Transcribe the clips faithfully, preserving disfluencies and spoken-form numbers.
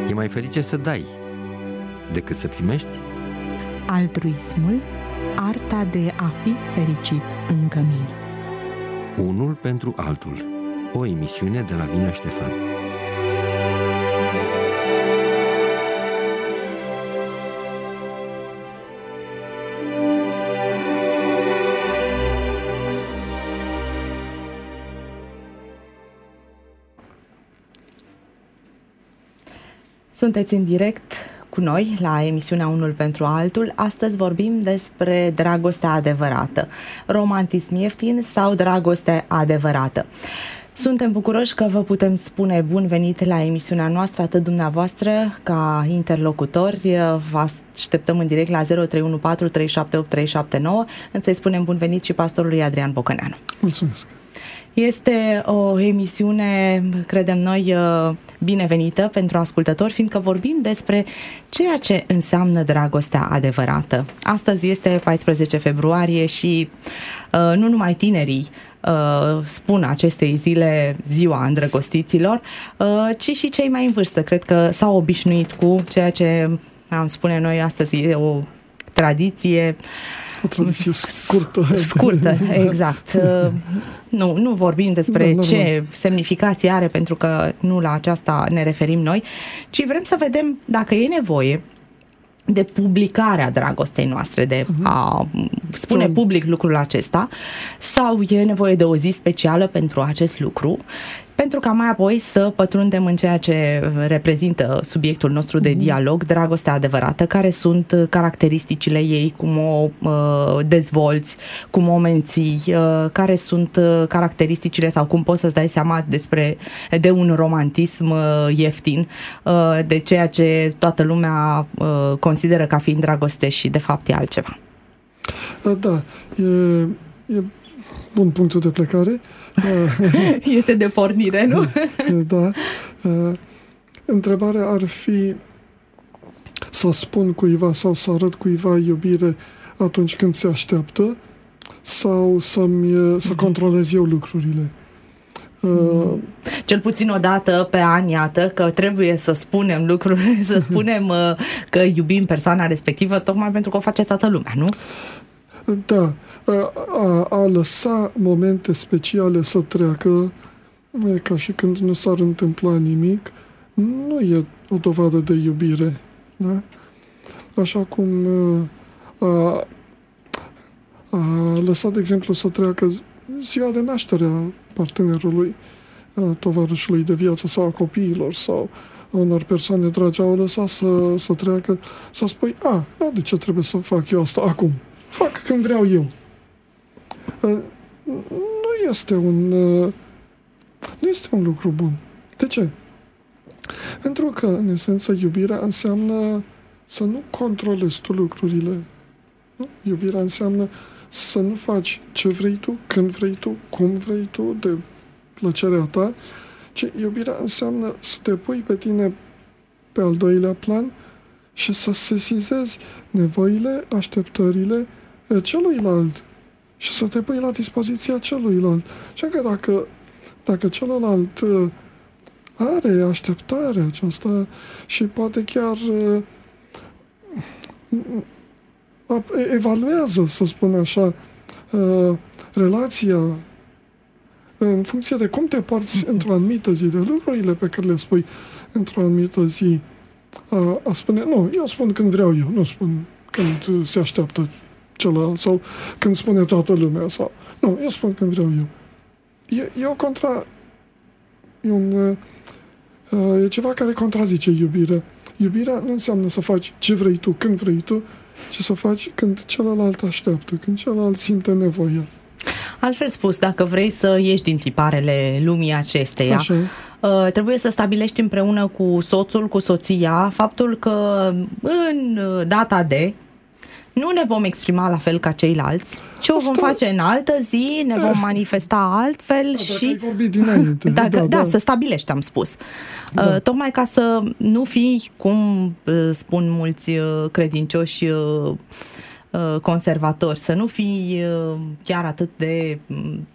E mai ferice să dai decât să primești? Altruismul, arta de a fi fericit în cămin. Unul pentru altul. O emisiune de la Vinea Ștefan. Sunteți în direct cu noi la emisiunea Unul pentru altul. Astăzi vorbim despre dragostea adevărată. Romantism ieftin sau dragoste adevărată? Suntem bucuroși că vă putem spune bun venit la emisiunea noastră, atât dumneavoastră ca interlocutori. Vă așteptăm în direct la zero trei unu patru trei șapte opt trei șapte nouă. Însă îi spunem bun venit și pastorului Adrian Bocăneanu. Mulțumesc! Este o emisiune, credem noi, binevenită pentru ascultători, fiindcă vorbim despre ceea ce înseamnă dragostea adevărată. Astăzi este paisprezece februarie și uh, nu numai tinerii uh, spun acestei zile ziua îndrăgostiților, uh, ci și cei mai în vârstă. Cred că s-au obișnuit cu ceea ce am spune noi astăzi e o tradiție. O tradiție scurtă. Scurtă, exact. Nu, nu vorbim despre da, ce da. semnificație are, pentru că nu la aceasta ne referim noi, ci vrem să vedem dacă e nevoie de publicarea dragostei noastre, de a spune public lucrul acesta, sau e nevoie de o zi specială pentru acest lucru, pentru ca mai apoi să pătrundem în ceea ce reprezintă subiectul nostru de dialog, dragostea adevărată, care sunt caracteristicile ei, cum o uh, dezvolți, cum o menții, uh, care sunt caracteristicile sau cum poți să-ți dai seama despre de un romantism uh, ieftin, uh, de ceea ce toată lumea uh, consideră ca fiind dragoste și de fapt e altceva. Da, e, e bun punctul de plecare. Este de pornire, nu? Da. Întrebarea ar fi să spun cuiva sau să arăt cuiva iubire atunci când se așteaptă sau să-mi, să controlez eu lucrurile. Mm. Cel puțin o dată pe an, iată, că trebuie să spunem lucruri, să spunem că iubim persoana respectivă, tocmai pentru că o face toată lumea, nu? Da, a, a lăsa momente speciale să treacă, e ca și când nu s-ar întâmpla nimic, nu e o dovadă de iubire. Da? Așa cum a, a lăsat, de exemplu, să treacă ziua de naștere a partenerului, a tovarășului de viață sau a copiilor sau a unor persoane dragi, au lăsat să, să treacă, să spui, a, da, de ce trebuie să fac eu asta acum? Fac când vreau eu. Nu este un nu este un lucru bun. De ce? Pentru că, în esență, iubirea înseamnă să nu controlezi tu lucrurile. Nu? Iubirea înseamnă să nu faci ce vrei tu, când vrei tu, cum vrei tu, de plăcerea ta, ci iubirea înseamnă să te pui pe tine pe al doilea plan și să sesizezi nevoile, așteptările celuilalt și să te pui la dispoziția celuilalt. Și că dacă, dacă celălalt are așteptarea aceasta și poate chiar evaluează, să spun așa, relația în funcție de cum te porți într-o anumită zi, de lucrurile pe care le spui într-o anumită zi, a, a spune, nu, eu spun când vreau eu, nu spun când se așteaptă celălalt sau când spune toată lumea sau... Nu, eu spun când vreau eu. E, e o contra... E, un, e ceva care contrazice iubirea. Iubirea nu înseamnă să faci ce vrei tu, când vrei tu, ci să faci când celălalt așteaptă, când celălalt simte nevoie. Altfel spus, dacă vrei să ieși din tiparele lumii acesteia, așa, uh, trebuie să stabilești împreună cu soțul, cu soția, faptul că în data de nu ne vom exprima la fel ca ceilalți, ci o vom Asta... face în altă zi, ne vom manifesta altfel. Da, și... dacă ai vorbit dinainte. Dacă, da, da, da, să stabilești, am spus. Da. Uh, tocmai ca să nu fii, cum uh, spun mulți uh, credincioși uh, uh, conservatori, să nu fii uh, chiar atât de uh,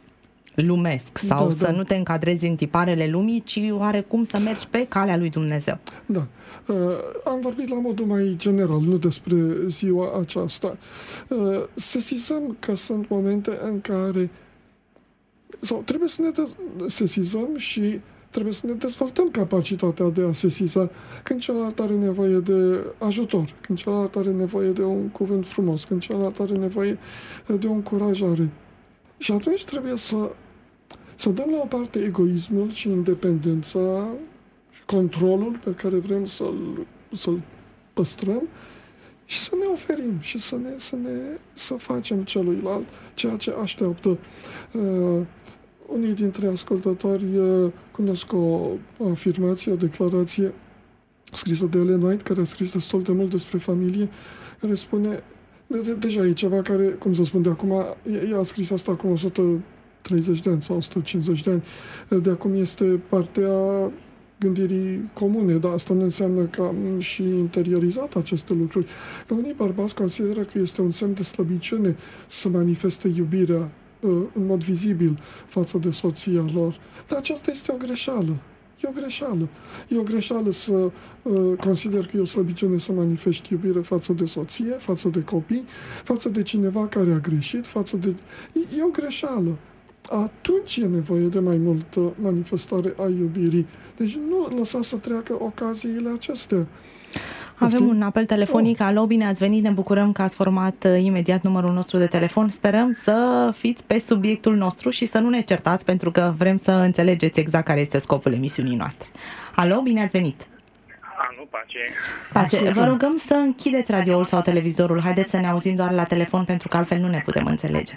lumesc sau da, să da. nu te încadrezi în tiparele lumii, ci oarecum să mergi pe calea lui Dumnezeu. Da. Uh, am vorbit la modul mai general, nu despre ziua aceasta. Uh, sesizăm că sunt momente în care sau trebuie să ne dez- sesizăm și trebuie să ne dezvoltăm capacitatea de a sesiza când celălalt are nevoie de ajutor, când celălalt are nevoie de un cuvânt frumos, când celălalt are nevoie de o încurajare. Și atunci trebuie să, să dăm la o parte egoismul și independența și controlul pe care vrem să-l, să-l păstrăm și să ne oferim și să, ne, să, ne, să facem celuilalt ceea ce așteaptă. Uh, unii dintre ascultători uh, cunosc o afirmație, o declarație scrisă de Ellen White, care a scris destul de mult despre familie, care spune, de, deja e ceva care, cum să spun, de acum, ea a scris asta acum o sută treizeci de ani sau o sută cincizeci de ani, de acum este partea gândirii comune, dar asta nu înseamnă că am și interiorizat aceste lucruri. Că unii bărbați consideră că este un semn de slăbiciune să manifeste iubirea în mod vizibil față de soția lor. Dar aceasta este o greșeală. E o greșeală. E o greșeală să uh, consider că e o slăbiciune să manifesti iubire față de soție, față de copii, față de cineva care a greșit, față de... E, e o greșeală. Atunci e nevoie de mai multă manifestare a iubirii. Deci nu lăsa să treacă ocaziile acestea. Avem un apel telefonic. Alo, bine ați venit, ne bucurăm că ați format imediat numărul nostru de telefon. Sperăm să fiți pe subiectul nostru și să nu ne certați, pentru că vrem să înțelegeți exact care este scopul emisiunii noastre. Alo, bine ați venit. Alo, pace. Pace. Vă rugăm să închideți radioul sau televizorul. Haideți să ne auzim doar la telefon, pentru că altfel nu ne putem înțelege.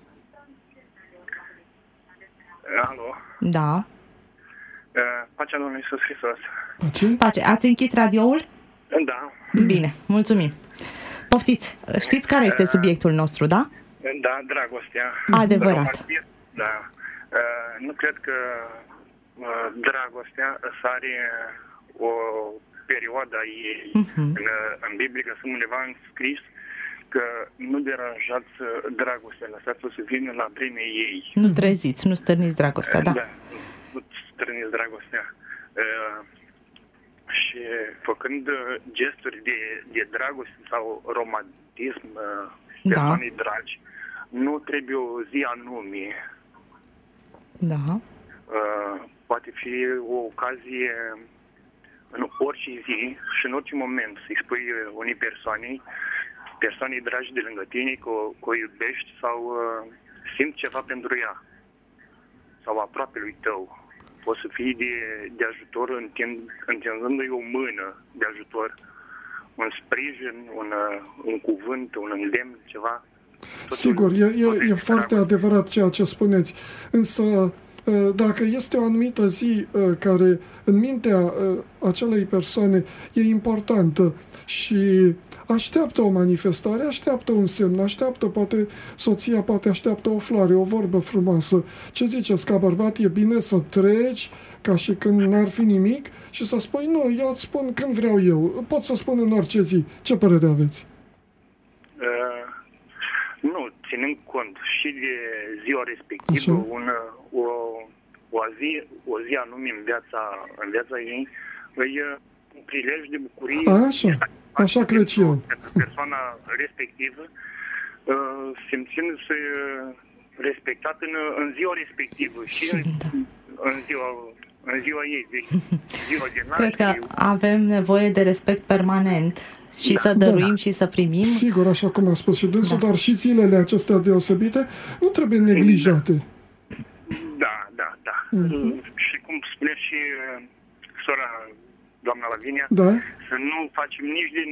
Alo. Da. Pacea Domnului Iisus Hristos. Pace? Pace. Ați închis radioul? Da. Bine, mulțumim. Poftiți, știți care este subiectul nostru, da? Da, dragostea. Adevărat. Da. Nu cred că dragostea să are o perioadă a ei uh-huh. în, în Biblie, că sunt undeva înscris că nu deranjați dragostea, lăsați-o să vină la vremea ei. Nu treziți, nu stârniți dragostea, da. Da, nu stârniți dragostea. Uh, și făcând gesturi de, de dragoste sau romantism uh, persoanei da. dragi, nu trebuie o zi anume. Da. Uh, poate fi o ocazie în orice zi și în orice moment să-i spui unei persoane, persoanei dragi de lângă tine, că o, că o iubești sau uh, simți ceva pentru ea sau aproape lui tău. Poți să fii de, de ajutor întind, întinzându-i o mână de ajutor, un sprijin, un, un cuvânt, un îndemn, ceva. Sigur, e, e, e foarte adevărat ceea ce spuneți, însă dacă este o anumită zi care în mintea acelei persoane e importantă și așteaptă o manifestare, așteaptă un semn, așteaptă, poate soția poate așteaptă o floare, o vorbă frumoasă. Ce ziceți, ca bărbat e bine să treci ca și când n-ar fi nimic și să spui, nu, eu îți spun când vreau eu, pot să spun în orice zi. Ce părere aveți? Uh, nu, ținând cont și de ziua respectivă, un, o, o, zi, o zi anume în viața, în viața ei, e un prilej de bucurie. Așa. Așa cred și eu. Pentru persoana respectivă, simțindu-se respectat în, în ziua respectivă și în, în, ziua, în ziua ei, de, ziua de naștere. Cred că avem nevoie de respect permanent și da. să dăruim da. și să primim. Sigur, așa cum a spus și dânsul, da. dar și zilele acestea deosebite nu trebuie neglijate. Da, da, da. Uh-huh. Și cum spune și sora doamna Lavinia, da. să nu facem nici din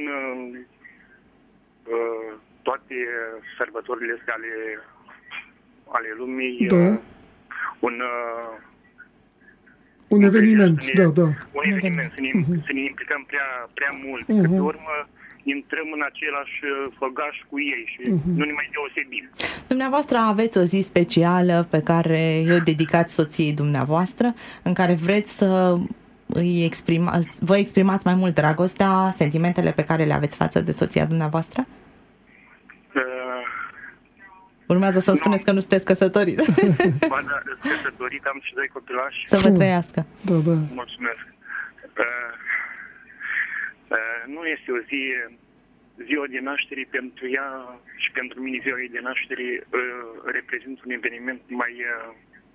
uh, toate sărbătorile astea ale, ale lumii da. uh, un, uh, un eveniment, ne, da, da. Un eveniment, să ne, uh-huh. să ne implicăm prea, prea mult, uh-huh. că pe urmă intrăm în același făgaș cu ei și uh-huh. nu ne mai deosebim. Dumneavoastră aveți o zi specială pe care o dedicați soției dumneavoastră, în care vreți să îi exprima, vă exprimați mai mult dragostea, sentimentele pe care le aveți față de soția dumneavoastră? Uh, Urmează să-mi spuneți că nu sunteți căsătorit. Ba da, căsătorit, am și doi copilași. Să vă trăiască. Da, da. Mulțumesc. Uh, uh, nu este o zi, ziua de naștere pentru ea și pentru mine ziua ei de naștere uh, reprezintă un eveniment mai, uh,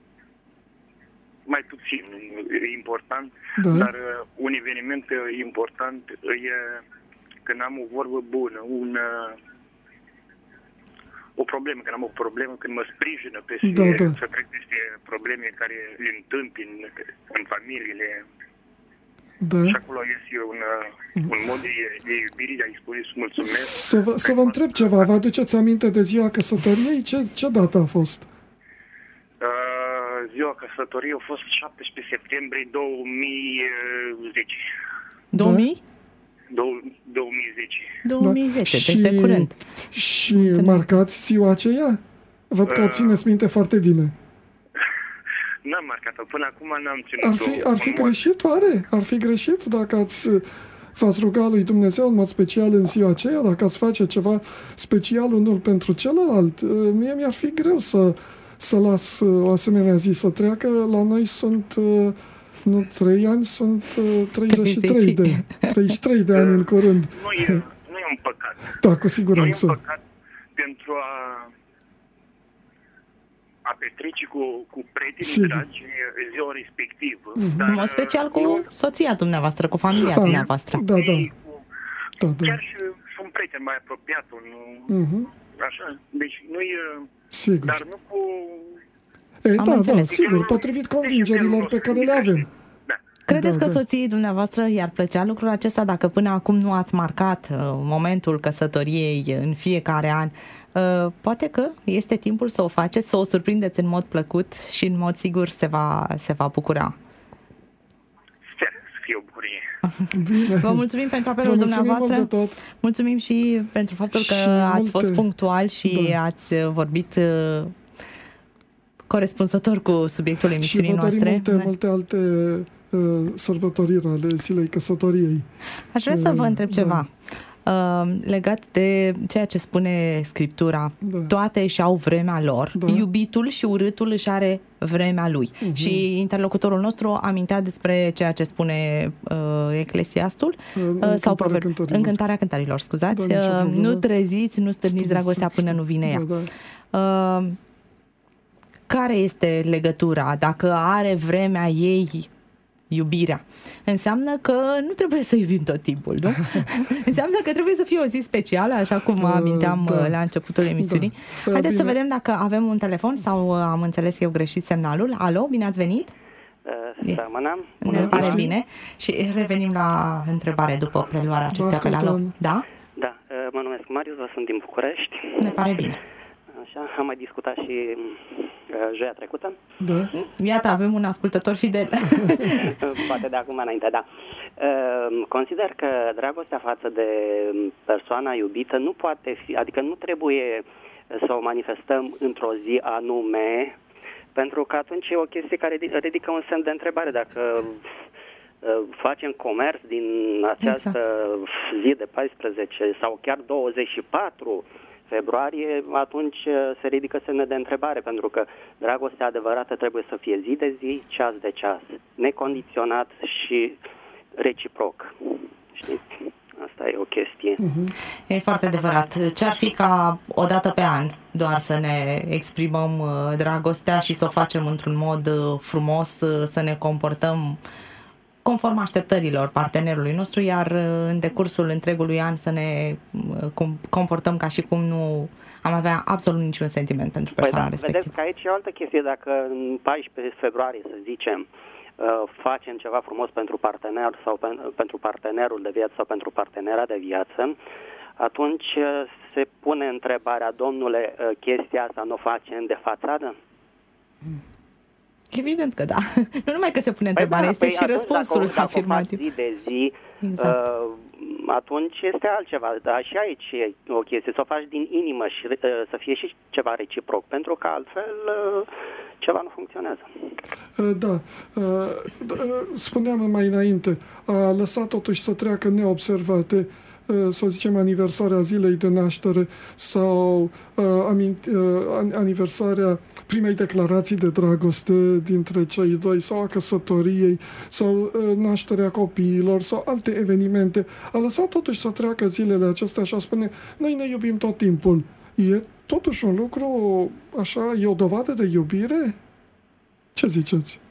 mai puțin important, Da. dar uh, un eveniment uh, important e când am o vorbă bună, un... Uh, o problemă, când am o problemă, când mă sprijină peste, Da, da. să trec peste probleme care le întâmpin în familiile. Da. Și acolo este un, un mod de, de iubire, de a-i spune să mulțumesc. Să vă, să vă întreb ceva, vă aduceți aminte de ziua căsătoriei? Ce, ce dată a fost? Uh, ziua căsătoriei a fost șaptesprezece septembrie două mii zece. două mii? două mii zece. două mii zece, Da. deci de curând. Și marcați ziua aceea? Văd că o țineți minte foarte bine. N-am marcat-o, până acum n-am ținut. Ar fi, ar fi greșit, oare? Ar fi greșit dacă ați, v-ați ruga lui Dumnezeu în mod special în ziua aceea, dacă ați face ceva special unul pentru celălalt? Mie mi-ar fi greu să, să las o asemenea zi să treacă. La noi sunt... Nu, trei ani, sunt uh, treizeci și trei de, treizeci și trei de ani în curând. Nu e, nu e un păcat. Da, cu siguranță. Nu e un păcat pentru a, a petrece cu, cu prietenii Sigur. dragi ziua respectivă. Mhm. Dar, În mod special cu nu- soția dumneavoastră, cu familia Da. dumneavoastră. Da, da. cu- Da, da. Chiar și, și un prieten mai apropiat, un, Mhm. așa, deci nu e, Sigur. dar nu cu... Ei, Am da, da, înțeles. sigur, potrivit convingerilor pe care le avem. Da. Credeți Da, că da. soției dumneavoastră i-ar plăcea lucrul acesta dacă până acum nu ați marcat uh, momentul căsătoriei în fiecare an? Uh, poate că este timpul să o faceți, să o surprindeți în mod plăcut și în mod sigur se va, se va bucura. Sper să fie o bucurie. Bine. Vă mulțumim pentru Vă apelul mulțumim dumneavoastră. mult de tot. Mulțumim și pentru faptul că Și ați multe- fost punctual și Da. ați vorbit uh, corespunzător cu subiectul Și emisiunii vă dorim noastre. multe, multe alte uh, sărbătoriri ale zilei căsătoriei. Aș vrea să vă întreb Da. ceva uh, legat de ceea ce spune Scriptura. Da. Toate își au vremea lor, Da. iubitul și urâtul își are vremea lui. Mhm. Și interlocutorul nostru amintea despre ceea ce spune uh, Eclesiastul În uh, Cântarea sau proverb, Cântărilor. în Cântarea Cântărilor, scuzați. Da, nicio uh, problemă. nu treziți, nu stârniți Stă- dragostea stă- până nu vine ea. Da, da. Uh, care este legătura? Dacă are vremea ei iubirea, înseamnă că nu trebuie să iubim tot timpul, nu? Înseamnă că trebuie să fie o zi specială, așa cum aminteam Da. la începutul emisiunii. Da. Haideți Bine. să vedem dacă avem un telefon sau am înțeles eu greșit semnalul. Alo, bine ați venit? Uh, Seamănă. Ne pare Cristi. bine. Și revenim la întrebare după preluarea acestui apel. Alo, ascultăm. da? Da, uh, mă numesc Marius, vă sunt din București. Ne pare bine. Așa, am mai discutat și uh, joia trecută. Da. Iată, avem un ascultător fidel. Poate de acum înainte, da. Uh, consider că dragostea față de persoana iubită nu poate fi, adică nu trebuie să o manifestăm într-o zi anume, pentru că atunci e o chestie care ridică un semn de întrebare dacă uh, facem comerț din această zi de paisprezece sau chiar douăzeci și patru februarie, atunci se ridică semne de întrebare, pentru că dragostea adevărată trebuie să fie zi de zi, ceas de ceas, necondiționat și reciproc. Știți? Asta e o chestie. E foarte adevărat. Ce-ar fi ca o dată pe an doar să ne exprimăm uh, dragostea și să o facem într-un mod uh, frumos, uh, să ne comportăm conform așteptărilor partenerului nostru, iar uh, în decursul întregului an să ne uh, com- comportăm ca și cum nu am avea absolut niciun sentiment pentru persoana Păi da, respectivă. vedeți că aici e o altă chestie. Dacă în paisprezece februarie, să zicem, facem ceva frumos pentru partener sau pen, pentru partenerul de viață sau pentru partenera de viață, atunci se pune întrebarea, domnule, chestia asta nu o facem de fațadă? Evident că da. Nu numai că se pune întrebarea, da, este păi și atunci, răspunsul dacă, afirmativ. Dacă o faci zi de zi, Exact. uh, atunci este altceva. Dar și aici e o chestie, să o faci din inimă și uh, să fie și ceva reciproc, pentru că altfel uh, ceva nu funcționează. Da, spuneam mai înainte, a lăsat totuși să treacă neobservate să zicem, aniversarea zilei de naștere sau aniversarea primei declarații de dragoste dintre cei doi sau a căsătoriei sau nașterea copiilor sau alte evenimente. A lăsat totuși să treacă zilele acestea și a spune, noi ne iubim tot timpul. E totuși un lucru, așa, e o dovadă de iubire? Ce ziceți?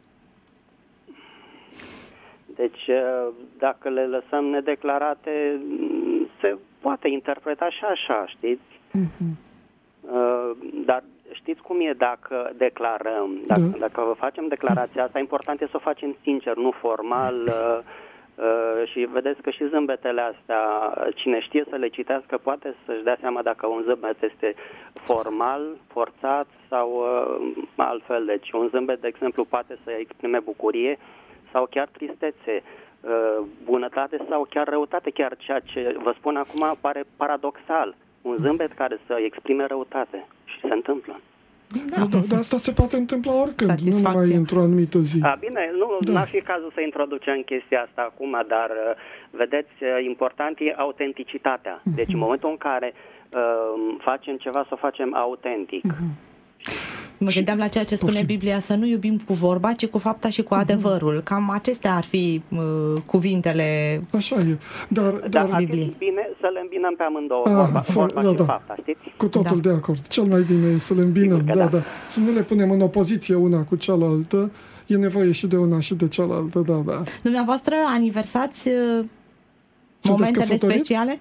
Deci, dacă le lăsăm nedeclarate, se poate interpreta și așa, știți? Uh-huh. Dar știți cum e dacă declarăm? Dacă, da. dacă facem declarația asta, important e să o facem sincer, nu formal. Și vedeți că și zâmbetele astea, cine știe să le citească, poate să-și dea seama dacă un zâmbet este formal, forțat sau altfel. Deci un zâmbet, de exemplu, poate să exprime bucurie sau chiar tristețe, bunătate sau chiar răutate. Chiar ceea ce vă spun acum pare paradoxal. Un zâmbet care să exprime răutate. Și se întâmplă. Da. Da, dar asta se poate întâmpla oricând, nu numai într-o anumită zi. A, bine, nu da. N-ar fi cazul să introducem chestia asta acum, dar vedeți, important e autenticitatea. Uh-huh. Deci în momentul în care uh, facem ceva, să o facem autentic. Uh-huh. Mă gândeam la ceea ce spune Poftim. Biblia, să nu iubim cu vorba, ci cu fapta și cu adevărul. Cam acestea ar fi uh, cuvintele Așa e. Dar, dar, dar Bibliei. Bine să le îmbinăm pe amândouă, ah, vorba, for, vorba da, și da. fapta, știți? Cu totul da. De acord. Cel mai bine e să le îmbinăm, da, da. Da. Să nu le punem în opoziție una cu cealaltă. E nevoie și de una și de cealaltă, da, da. Dumneavoastră aniversați uh, momentele speciale?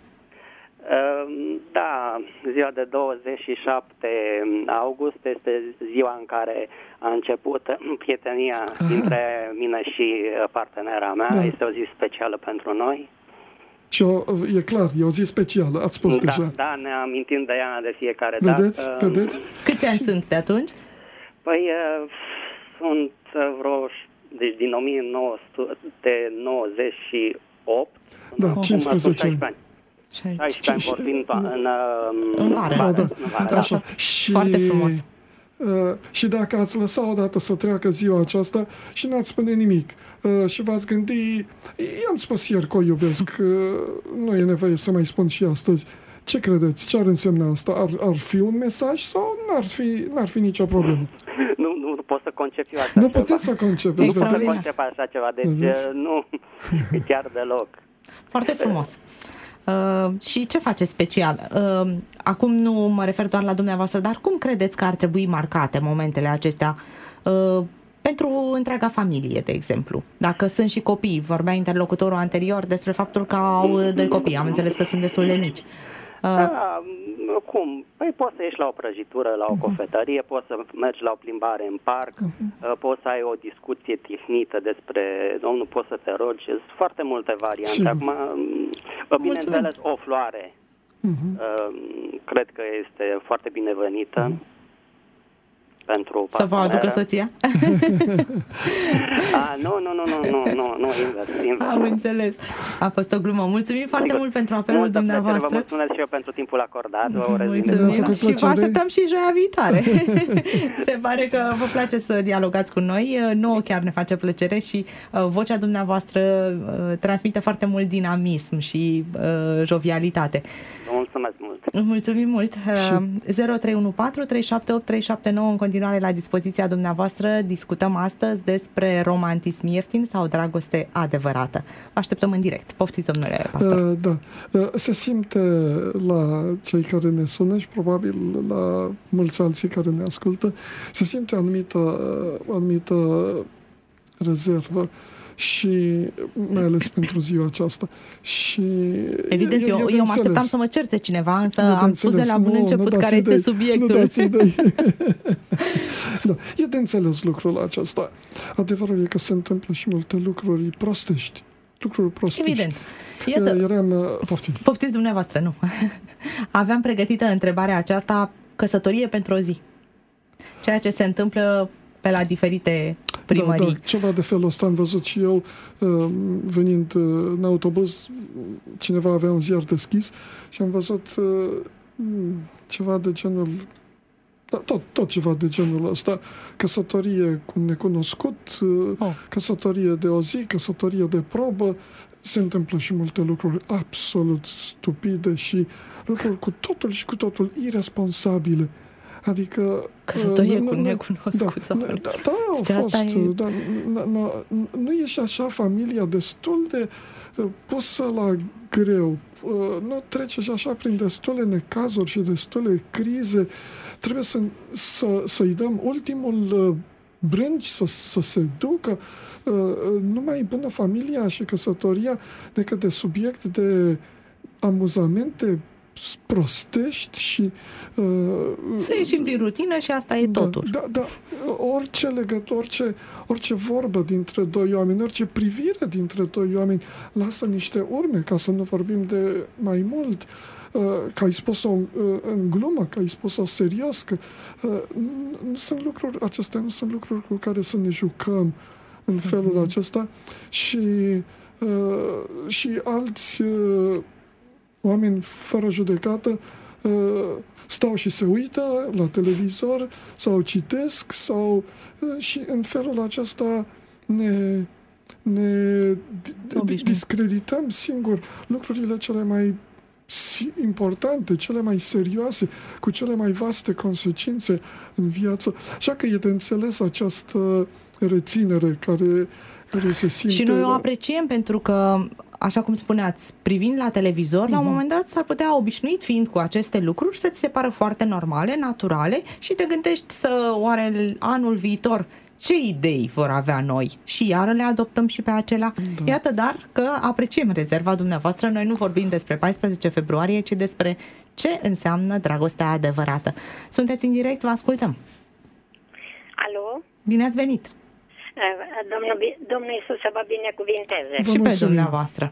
Da, ziua de douăzeci și șapte august este ziua în care a început prietenia dintre mine și partenera mea. Da. Este o zi specială pentru noi. Și o, e clar, e o zi specială, ați spus da, deja. Da, ne amintim de ea de fiecare vedeți? dată. Vedeți? Câți ani sunt de atunci? Păi sunt vreo, deci din o mie nouă sute nouăzeci și opt. Da, cincisprezece ani. șaisprezece ani vorbim în, în vară. Da, da. În vară, da. Așa. Da. Și, foarte frumos. Uh, și dacă ați lăsat odată să treacă ziua aceasta și n-ați spune nimic uh, și v-ați gândi, i-am spus ieri că o iubesc, uh, nu e nevoie să mai spun și astăzi. Ce credeți? Ce ar însemna asta? Ar, ar fi un mesaj sau n-ar fi, n-ar fi nicio problemă? Nu, nu, nu pot să concep eu așa Nu ceva. puteți să concepeți. Nu pot să concep așa ceva, deci nu, chiar deloc. Foarte frumos. Uh, și ce faceți special? Uh, acum nu mă refer doar la dumneavoastră, dar cum credeți că ar trebui marcate momentele acestea uh, pentru întreaga familie, de exemplu? Dacă sunt și copii, vorbea interlocutorul anterior despre faptul că au doi copii, am înțeles că sunt destul de mici. Da, cum? Păi poți să ieși la o prăjitură, la o cofetărie, poți să mergi la o plimbare în parc, poți să ai o discuție tifnită despre, domnul, poți să te rogi, sunt foarte multe variante. Acum, bineînțeles, o floare, uh-huh. cred că este foarte binevenită. Uh-huh. Pentru să vă aducă soția? A, nu, nu, nu, nu, nu, nu, nu, invers, invers. Am înțeles. A fost o glumă. Mulțumim foarte Sigur. mult pentru apelul Multă dumneavoastră. Vă mulțumesc și eu pentru timpul acordat. Vă urez Mulțumim și vă așteptăm și joia viitoare. Se pare că vă place să dialogați cu noi. Nouă chiar ne face plăcere și uh, vocea dumneavoastră uh, transmite foarte mult dinamism și uh, jovialitate. Vă mulțumesc mult. Mulțumim mult. zero trei unu patru trei șapte opt trei șapte nouă în continuare la dispoziția dumneavoastră. Discutăm astăzi despre romantism ieftin sau dragoste adevărată. Vă așteptăm în direct. Poftiți, domnule pastor. Uh, da. Uh, se simte la cei care ne sună și probabil la mulți alții care ne ascultă, se simte anumită, anumită rezervă și mai ales pentru ziua aceasta. Și evident, e, eu, e eu mă așteptam să mă certe cineva, însă am de spus de la bun nu, început care idei, este subiectul. Nu dați idei. Da, e de înțeles lucrul acesta. Adevărul e că se întâmplă și multe lucruri prostești. Lucruri prostești. Evident. Iată, Eram, poftim. Poftiți dumneavoastră, nu. Aveam pregătită întrebarea aceasta, căsătorie pentru o zi. Ceea ce se întâmplă pe la diferite primării. Da, da, ceva de felul ăsta am văzut și eu venind în autobuz, cineva avea un ziar deschis și am văzut ceva de genul Da, tot, tot ceva de genul ăsta. Căsătorie cu necunoscut, oh. căsătorie de o zi, căsătorie de probă. Se întâmplă și multe lucruri absolut stupide și lucruri cu totul și cu totul irresponsabile. Adică... Căsătorie uh, cu necunoscut. Da, da, da, da, au fost. E... Da, n- n- nu e și așa familia destul de uh, pusă la greu. Uh, nu trece și așa prin destule necazuri și destule crize. Trebuie să, să, să-i dăm ultimul uh, brânci să, să se ducă. Uh, nu mai e bună familia și căsătoria decât de subiect de amuzamente prostești și... Uh, să ieșim din rutină și asta e da, totul. Da, da, orice legătură, orice, orice vorbă dintre doi oameni, orice privire dintre doi oameni lasă niște urme, ca să nu vorbim de mai mult. Uh, că ai spus-o uh, în glumă, că ai spus-o serios, că uh, nu, nu sunt lucruri, acestea nu sunt lucruri cu care să ne jucăm în felul mm-hmm. acesta și, uh, și alți uh, oameni fără judecată uh, stau și se uită la televizor sau citesc sau uh, și în felul acesta ne, ne discredităm singur lucrurile cele mai importante, cele mai serioase, cu cele mai vaste consecințe în viață. Așa că e de înțeles această reținere care, care se simte. Și noi o apreciem pentru că, așa cum spuneați, privind la televizor, uh-huh. la un moment dat s-ar putea, obișnuit fiind cu aceste lucruri, să ți se pară foarte normale, naturale și te gândești să oare anul viitor ce idei vor avea noi și iară le adoptăm și pe acelea. Da. Iată, dar că apreciem rezerva dumneavoastră. Noi nu vorbim despre paisprezece februarie, ci despre ce înseamnă dragostea adevărată. Sunteți în direct, vă ascultăm. Alo? Bine ați venit! Domnul, Domnul Iisus să vă binecuvinteze. Și pe dumneavoastră.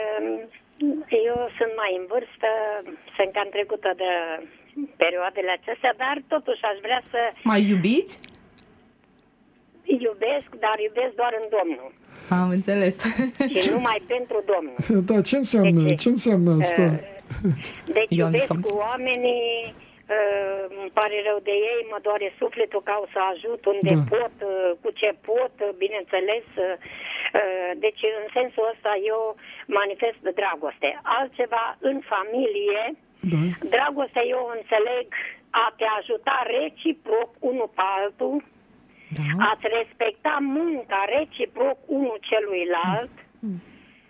Eu sunt mai în vârstă, sunt cam trecută de perioadele acestea, dar totuși aș vrea să... Mai iubiți? Iubesc, dar iubesc doar în Domnul. Am înțeles. Și numai pentru Domnul. Da, ce înseamnă, deci, ce înseamnă asta? Deci iubesc cu oamenii, îmi pare rău de ei, mă doare sufletul ca o să ajut unde da. pot, cu ce pot, bineînțeles. Deci în sensul ăsta eu manifest dragoste. Altceva în familie, da. Dragostea eu înțeleg a te ajuta reciproc unul pe altul, da. Ați respecta munca reciproc unul celuilalt mm.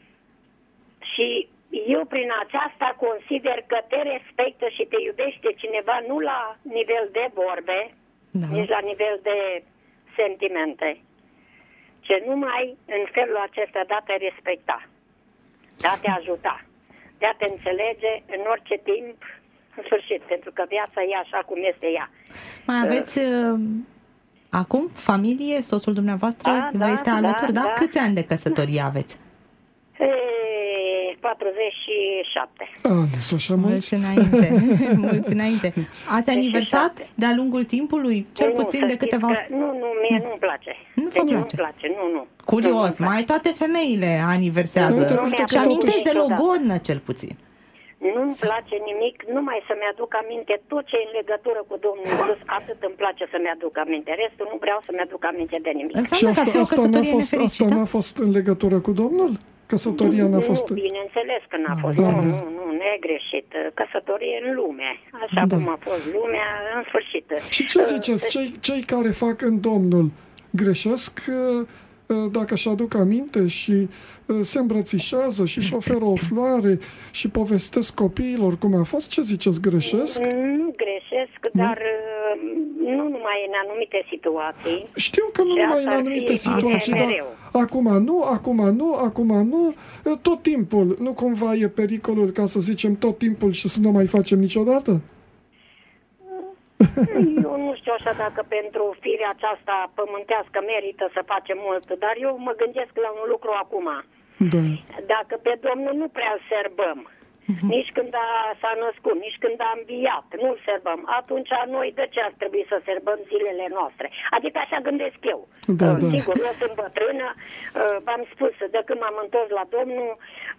și eu prin aceasta consider că te respectă și te iubește cineva nu la nivel de vorbe, da. Nici la nivel de sentimente, ci numai în felul acesta de a te respecta, de a te ajuta, de a te înțelege în orice timp, în sfârșit, pentru că viața e așa cum este ea. Mai aveți... Uh... Acum, familie, soțul dumneavoastră da, vă este da, alături, da? da? Câți ani de căsătorie aveți? E, patruzeci și șapte. Ah, așa mulți. Mulți înainte. Mulți înainte. Ați aniversat de-a lungul timpului? Cel nu, puțin de câteva... Că, nu, nu, mie nu-mi place. Nu deci vă place? Nu-mi place, nu, nu. Curios, nu mai toate femeile aniversează. Și amintesc de logodnă, cel puțin. Nu-mi place nimic, numai să-mi aduc aminte tot ce e în legătură cu Domnul Iisus, atât îmi place să-mi aduc aminte. Restul nu vreau să-mi aduc aminte de nimic. Și asta, asta, n-a fost, asta n-a fost în legătură cu Domnul? Căsătoria n-a fost... Nu, bineînțeles că n-a fost. Nu, nu, nu, nu e greșit. Căsătorie în lume. Așa da. Cum a fost lumea, în sfârșit. Și ce ziceți? Cei, cei care fac în Domnul greșesc... dacă își aduc aminte și se îmbrățișează și își oferă o floare și povestesc copiilor cum a fost, ce ziceți, greșesc? Nu greșesc, nu? Dar nu numai în anumite situații. Știu că nu numai în anumite situații, dar acum nu, acum nu, acum nu, tot timpul. Nu cumva e pericolul, ca să zicem, tot timpul și să nu mai facem niciodată? Eu nu știu așa dacă pentru firea aceasta pământească merită să facem mult, dar eu mă gândesc la un lucru acum. Da. Dacă pe Domnul nu prea îl serbăm, nici când a, s-a născut, nici când a înviat, nu-l serbăm, atunci noi de ce ar trebui să serbăm zilele noastre? Adică așa gândesc eu. Da, uh, da. Sigur, eu sunt bătrână, uh, v-am spus, de când m-am întors la Domnul,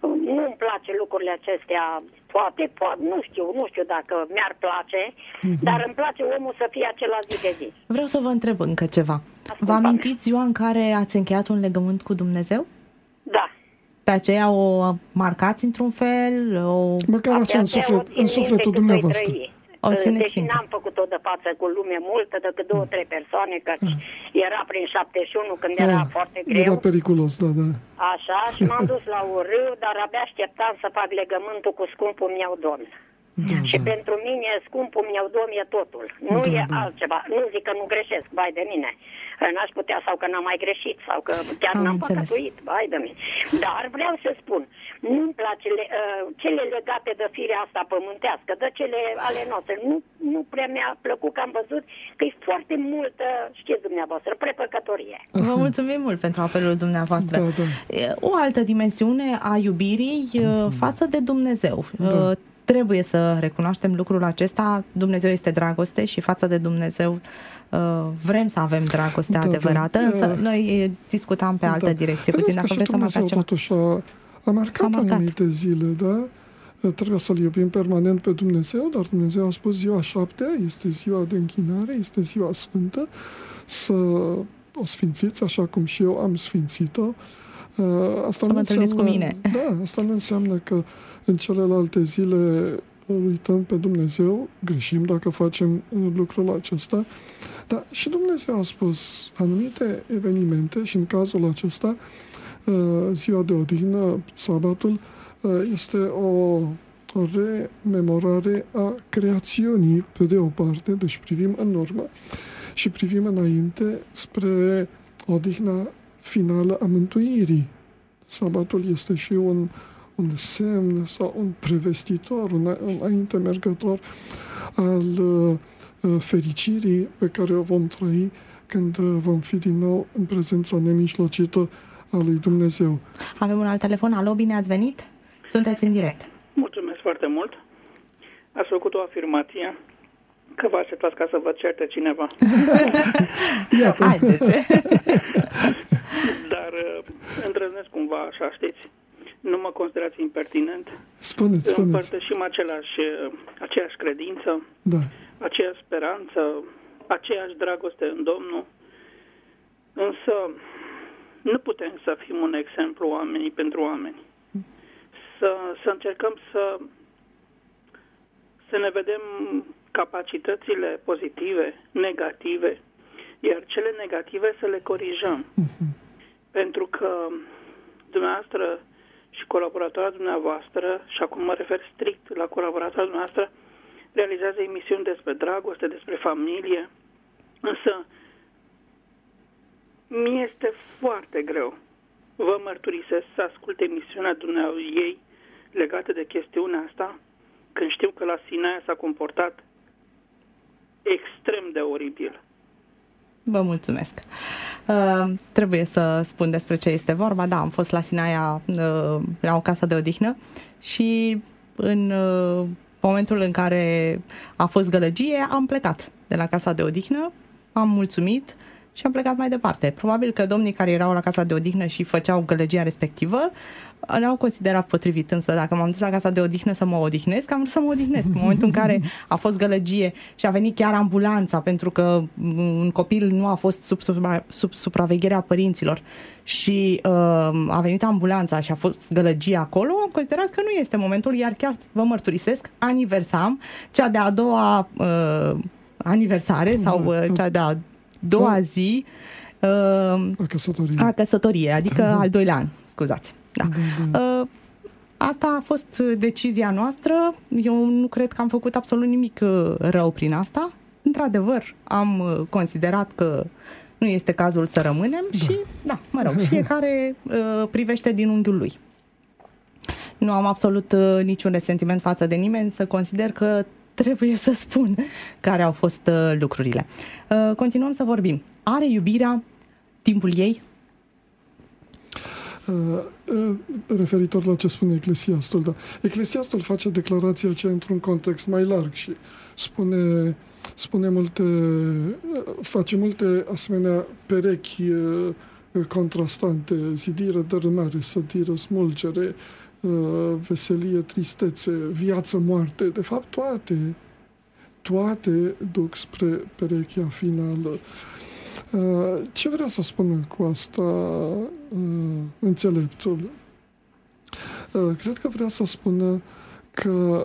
nu-mi place lucrurile acestea, poate, poate, nu știu, nu știu dacă mi-ar place, uh-huh. dar îmi place omul să fie același zi de zi. Vreau să vă întreb încă ceva. Ascultă. Vă amintiți ziua în care ați încheiat un legământ cu Dumnezeu? Da. Pe aceea o marcați într-un fel? O... Măcar așa în, suflet, în sufletul dumneavoastră. O Deși n-am făcut-o de față cu lume multă, decât două, trei persoane, că mm. era prin șaptesprezece și unu când era ah, foarte greu. Era periculos, da, da. Așa, și m-am dus la un râu, dar abia așteptam să fac legământul cu scumpul meu Domn. Da, și da. pentru mine scumpul meu Domn e totul. Nu da, e da. altceva. Nu zic că nu greșesc, vai de mine. N-aș putea, sau că n-am mai greșit, sau că chiar Am n-am păcătuit, vai de mine. Dar vreau să spun, nu-mi place le, uh, cele legate de firea asta pământească, de cele ale noastre. Nu, nu prea mi-a plăcut că am văzut că e foarte multă, știți dumneavoastră, prepăcătorie. Vă mulțumim mult pentru apelul dumneavoastră. Da, da. O altă dimensiune a iubirii uh, față de Dumnezeu. Da. Uh, Trebuie să recunoaștem lucrul acesta. Dumnezeu este dragoste și față de Dumnezeu uh, vrem să avem dragoste da, adevărată, da, însă uh, noi discutam pe altă da. direcție. Puțin, dacă vreți să marcați ceva. Totuși a, a marcat, marcat anumite zile, da? Trebuie să-L iubim permanent pe Dumnezeu, dar Dumnezeu a spus ziua șaptea, este ziua de închinare, este ziua sfântă, să o sfințiți așa cum și eu am sfințit-o. Uh, asta să mă întâlniți cu mine. Da, asta nu înseamnă că în celelalte zile uităm pe Dumnezeu, greșim dacă facem lucrul acesta, dar și Dumnezeu a spus anumite evenimente și în cazul acesta ziua de odihnă, sabatul, este o, o rememorare a creațiunii pe de o parte, deci privim în urmă și privim înainte spre odihna finală a mântuirii. Sabatul este și un un semn sau un prevestitor, un înainte mergător al uh, fericirii pe care o vom trăi când uh, vom fi din nou în prezența nemijlocită a lui Dumnezeu. Avem un alt telefon. Alo, bine ați venit? Sunteți în direct. Mulțumesc foarte mult. Ați făcut o afirmație că vă așteptați ca să vă certe cineva. Iată. Haideți. Dar uh, îndrăznesc cumva așa, știți? Nu mă considerați impertinent. Spuneți, spuneți. Împărtășim același, aceeași credință, da. aceeași speranță, aceeași dragoste în Domnul. Însă nu putem să fim un exemplu oamenii pentru oameni. Să, să încercăm să, să ne vedem capacitățile pozitive, negative, iar cele negative să le corijăm. Uh-huh. Pentru că dumneavoastră și colaboratoarea dumneavoastră, și acum mă refer strict la colaboratoarea dumneavoastră, realizează emisiuni despre dragoste, despre familie, însă mi este foarte greu, vă mărturisesc, să ascult emisiunea dumneavoastră ei legată de chestiunea asta, când știu că la Sinaia s-a comportat extrem de oribil. Vă mulțumesc. Uh, trebuie să spun despre ce este vorba. Da, am fost la Sinaia uh, la o casă de odihnă și în uh, momentul în care a fost gălăgie am plecat de la casa de odihnă, am mulțumit și am plecat mai departe. Probabil că domnii care erau la casa de odihnă și făceau gălăgia respectivă le-au considerat potrivit, însă dacă m-am dus la casa de odihnă să mă odihnesc, am vrut să mă odihnesc. În momentul în care a fost gălăgie și a venit chiar ambulanța pentru că un copil nu a fost sub, sub, sub supravegherea părinților și uh, a venit ambulanța și a fost gălăgie acolo, am considerat că nu este momentul, iar chiar vă mărturisesc, aniversam cea de-a doua uh, aniversare sau uh, cea de-a doua zi uh, a căsătoriei, a căsătoriei adică al doilea an, scuzați. Da. Uh, asta a fost decizia noastră. Eu nu cred că am făcut absolut nimic rău prin asta. Într-adevăr, am considerat că nu este cazul să rămânem da. și, da, mă rog, fiecare uh, privește din unghiul lui. Nu am absolut uh, niciun resentiment față de nimeni, să consider că trebuie să spun care au fost uh, lucrurile. Uh, continuăm să vorbim. Are iubirea timpul ei? Referitor la ce spune Eclesiastul, da. Eclesiastul face declarația aceea într-un context mai larg și spune, spune multe, face multe asemenea perechi contrastante, zidire, dărâmare, sădire, smulgere, veselie, tristețe, viață, moarte. De fapt, toate, toate duc spre perechea finală. Ce vrea să spună cu asta înțeleptul? Cred că vrea să spună că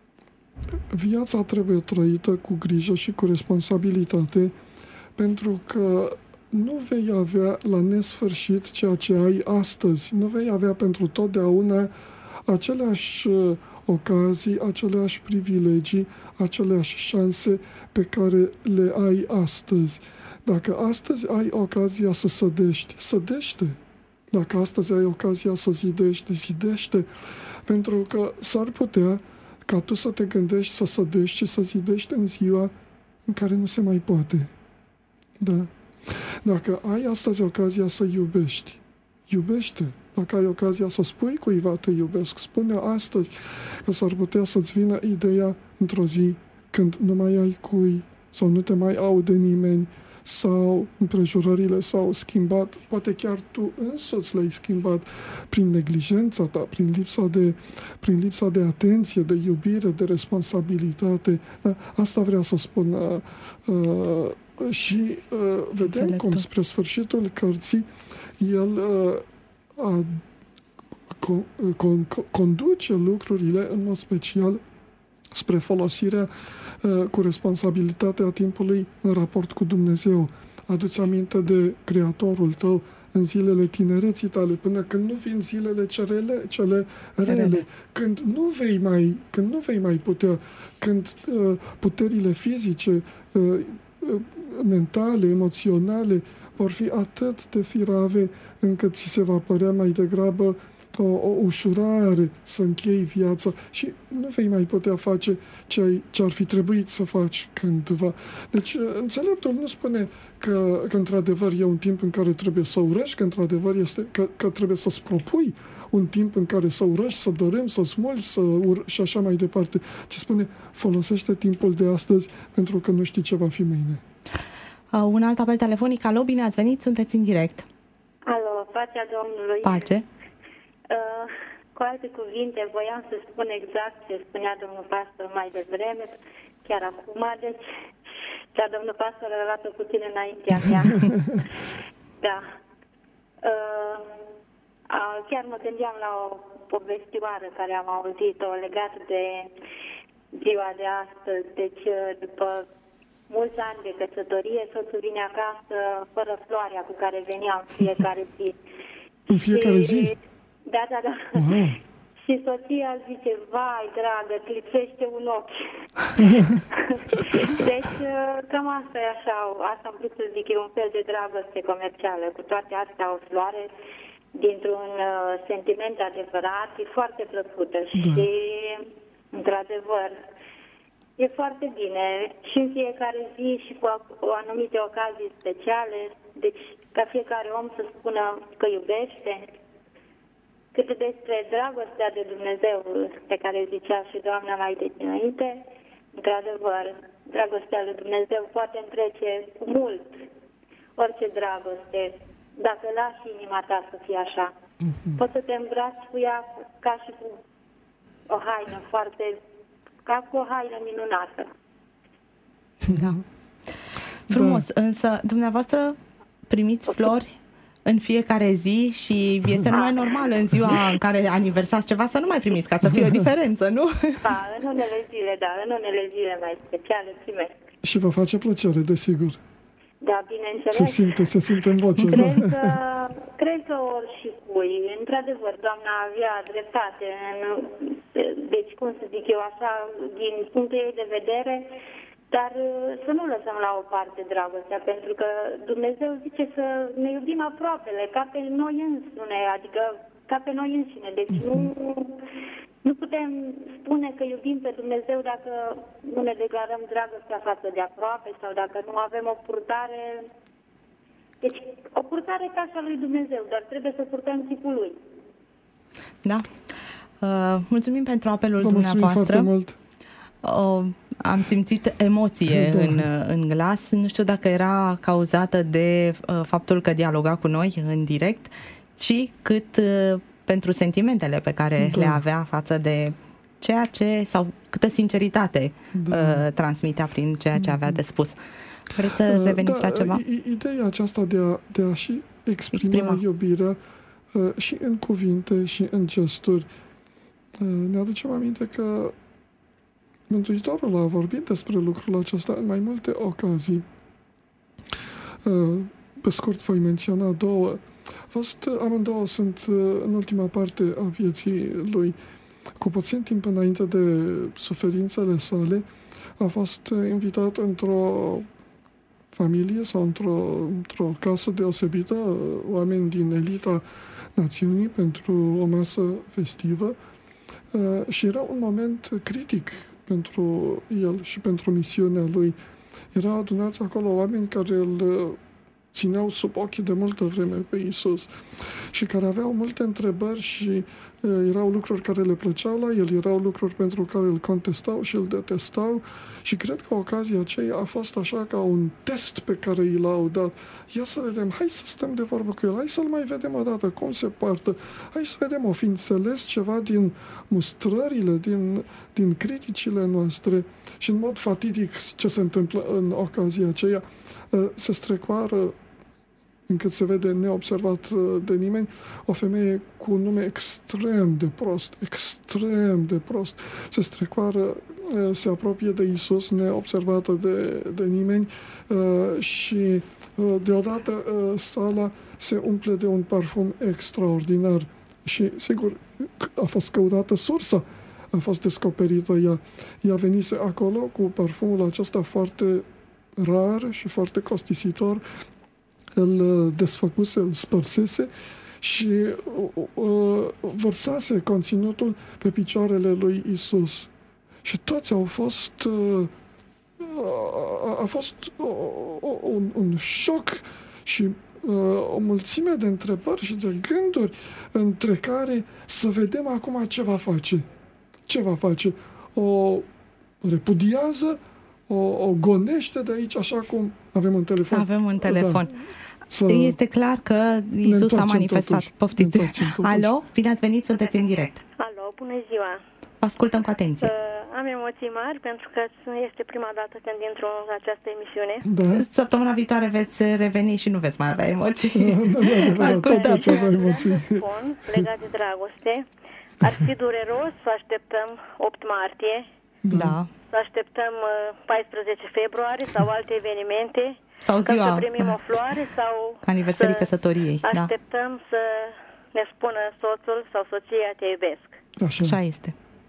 viața trebuie trăită cu grijă și cu responsabilitate, pentru că nu vei avea la nesfârșit ceea ce ai astăzi. Nu vei avea pentru totdeauna aceleași ocazii, aceleași privilegii, aceleași șanse pe care le ai astăzi. Dacă astăzi ai ocazia să sădești, sădește. Dacă astăzi ai ocazia să zidești, zidește. Pentru că s-ar putea ca tu să te gândești să sădești și să zidești în ziua în care nu se mai poate. Da. Dacă ai astăzi ocazia să iubești, iubește. Dacă ai ocazia să spui cuiva te iubesc, spune astăzi, că s-ar putea să-ți vină ideea într-o zi când nu mai ai cui sau nu te mai aude nimeni sau împrejurările s-au schimbat, poate chiar tu însuți le-ai schimbat prin neglijența ta, prin lipsa de, prin lipsa de atenție, de iubire, de responsabilitate. Da? Asta vrea să spun. Uh, uh, și uh, vedem cum spre sfârșitul cărții el uh, a, con, con, conduce lucrurile în mod special spre folosirea uh, cu responsabilitatea timpului în raport cu Dumnezeu. Adu-ți aminte de Creatorul tău în zilele tinereții tale, până când nu vin zilele cele, cele rele, când nu vei mai, când nu vei mai putea, când uh, puterile fizice, uh, mentale, emoționale vor fi atât de firave încât ți se va părea mai degrabă o, o ușurare să închei viața și nu vei mai putea face ce, ai, ce ar fi trebuit să faci cândva. Deci înțeleptul nu spune că, că într-adevăr e un timp în care trebuie să urăști, că într-adevăr este că, că trebuie să-ți propui un timp în care să urăști, să dărâmi, să smulgi, să ur- și așa mai departe. Ce spune, folosește timpul de astăzi pentru că nu știi ce va fi mâine. Uh, un alt apel telefonic. Alo, bine ați venit, sunteți în direct. Alo, pacea Domnului. Pace. Uh, cu alte cuvinte, voiam să spun exact ce spunea domnul pastor mai devreme, chiar acum, deci cea domnul pastor a luat-o puțin înaintea mea. Da. Uh, uh, chiar mă gândeam la o povestioară care am auzit-o legată de ziua de astăzi. Deci, după mulți ani de căsătorie, soțul vine acasă fără floarea cu care venea în fiecare zi. În fiecare și, zi? Da, da, da. Uh-huh. Și soția zice, vai, dragă, îți lipsește un ochi. Deci, cam asta e așa, asta am vrut să zic, e un fel de dragoste comercială. Cu toate astea, o floare dintr-un uh, sentiment adevărat, e foarte plăcută. Da. Și, într-adevăr, e foarte bine și în fiecare zi și cu o anumite ocazii speciale, deci ca fiecare om să spună că iubește. Cât despre dragostea de Dumnezeu pe care zicea și doamna mai de dinainte, într-adevăr, dragostea de Dumnezeu poate întrece cu mult orice dragoste, dacă lași inima ta să fie așa. Uh-huh. Poți să te îmbraci cu ea ca și cu o haină foarte, ca cu o haină minunată. Da. Frumos, da. Însă dumneavoastră primiți flori în fiecare zi și este numai normal în ziua în care aniversați ceva să nu mai primiți, ca să fie o diferență, nu? Da, în unele zile, da, în unele zile mai speciale primesc. Și vă face plăcere, desigur. Da, bineînțeles. Se simte, se simte în voce. Cred că, cred că oricui cui, într-adevăr, doamna avea dreptate. În, deci, cum să zic eu așa, din punctul ei de vedere, dar să nu lăsăm la o parte dragostea, pentru că Dumnezeu zice să ne iubim aproapele, ca pe noi însune, adică ca pe noi înșine. Deci nu, nu putem spune că iubim pe Dumnezeu dacă nu ne declarăm dragostea față de aproape sau dacă nu avem o purtare. Deci o purtare ca așa lui Dumnezeu, dar trebuie să purtăm chipul lui. Da. Uh, mulțumim pentru apelul Vă dumneavoastră. Mulțumim foarte mult. Uh, Am simțit emoție da. în, în glas. Nu știu dacă era cauzată de uh, faptul că dialoga cu noi în direct, ci cât uh, pentru sentimentele pe care da. le avea față de ceea ce, sau câtă sinceritate da. uh, transmitea prin ceea ce avea de spus. Vreți să reveniți da, la ceva? Ideea aceasta de a, de a și exprima, exprima. iubirea uh, și în cuvinte și în gesturi. Uh, ne aducem aminte că Mântuitorul a vorbit despre lucrul acesta în mai multe ocazii. Uh, pe scurt voi menționa două. Fost, amândouă sunt uh, în ultima parte a vieții lui. Cu puțin timp înainte de suferințele sale, a fost invitat într-o familie sau într-o, într-o casă deosebită, oameni din elita națiunii, pentru o masă festivă și era un moment critic pentru el și pentru misiunea lui. Erau adunați acolo oameni care îl țineau sub ochii de multă vreme pe Iisus și care aveau multe întrebări și uh, erau lucruri care le plăceau la el, erau lucruri pentru care îl contestau și îl detestau și cred că ocazia aceea a fost așa ca un test pe care i l-au dat. Ia să vedem, hai să stăm de vorbă cu el, hai să-l mai vedem o dată cum se poartă, hai să vedem, o fi înțeles ceva din mustrările, din, din criticile noastre și în mod fatidic ce se întâmplă în ocazia aceea, uh, se strecoară încât se vede neobservat de nimeni, o femeie cu un nume extrem de prost, extrem de prost. Se strecoară, se apropie de Iisus, neobservată de, de nimeni și deodată sala se umple de un parfum extraordinar. Și, sigur, a fost căutată sursa, a fost descoperită ea. Ea venise acolo cu parfumul acesta foarte rar și foarte costisitor, îl desfăcuse, îl spărsese și uh, vărsase conținutul pe picioarele lui Isus. Și toți au fost uh, a, a fost uh, un, un șoc și uh, o mulțime de întrebări și de gânduri, între care să vedem acum ce va face. Ce va face? O repudiază? O, o gonește de aici, așa cum avem un telefon? Avem un telefon. Da. Să este clar că Iisus a manifestat. Poftiți. Alo, bine ați venit, sunteți în direct. Alo, bună ziua. Vă ascultăm cu atenție. Uh, am emoții mari pentru că este prima dată când intru în această emisiune. Da. Săptămâna viitoare veți reveni și nu veți mai avea emoții. Da, da, da, ascultăm. Să spun, legat de dragoste, ar fi dureros să așteptăm opt martie, da. Să așteptăm paisprezece februarie sau alte evenimente, sau ziua, ca să primim o floare sau aniversării căsătoriei. Așteptăm da. Să ne spună soțul sau soția te iubesc. Așa. Așa este.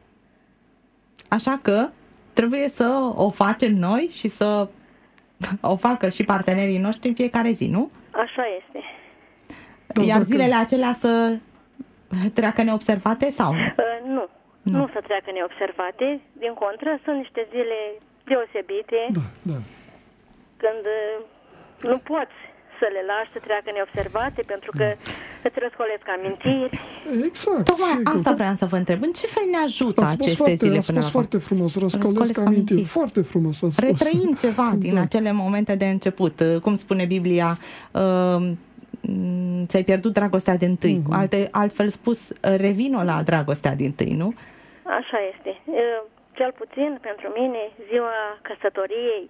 Așa că trebuie să o facem noi și să o facă și partenerii noștri în fiecare zi, nu? Așa este. Iar zilele acelea să treacă neobservate sau nu? Uh, nu. Nu. Nu să treacă neobservate. Din contră, sunt niște zile deosebite. Da, da. Când nu poți să le lași să treacă neobservate, pentru că îți răscolesc amintiri. Exact. Tocmai asta vreau să vă întreb. În ce fel ne ajută ați aceste foarte, zile? Ați spus foarte frumos, răscolesc, răscolesc amintiri. amintiri. Foarte frumos ați spus. Retrăim ceva din da. acele momente de început. Cum spune Biblia, uh, ți-ai pierdut dragostea din tâi. Uh-huh. Alte, altfel spus, revino la dragostea din tâi, nu? Așa este. Cel puțin pentru mine, ziua căsătoriei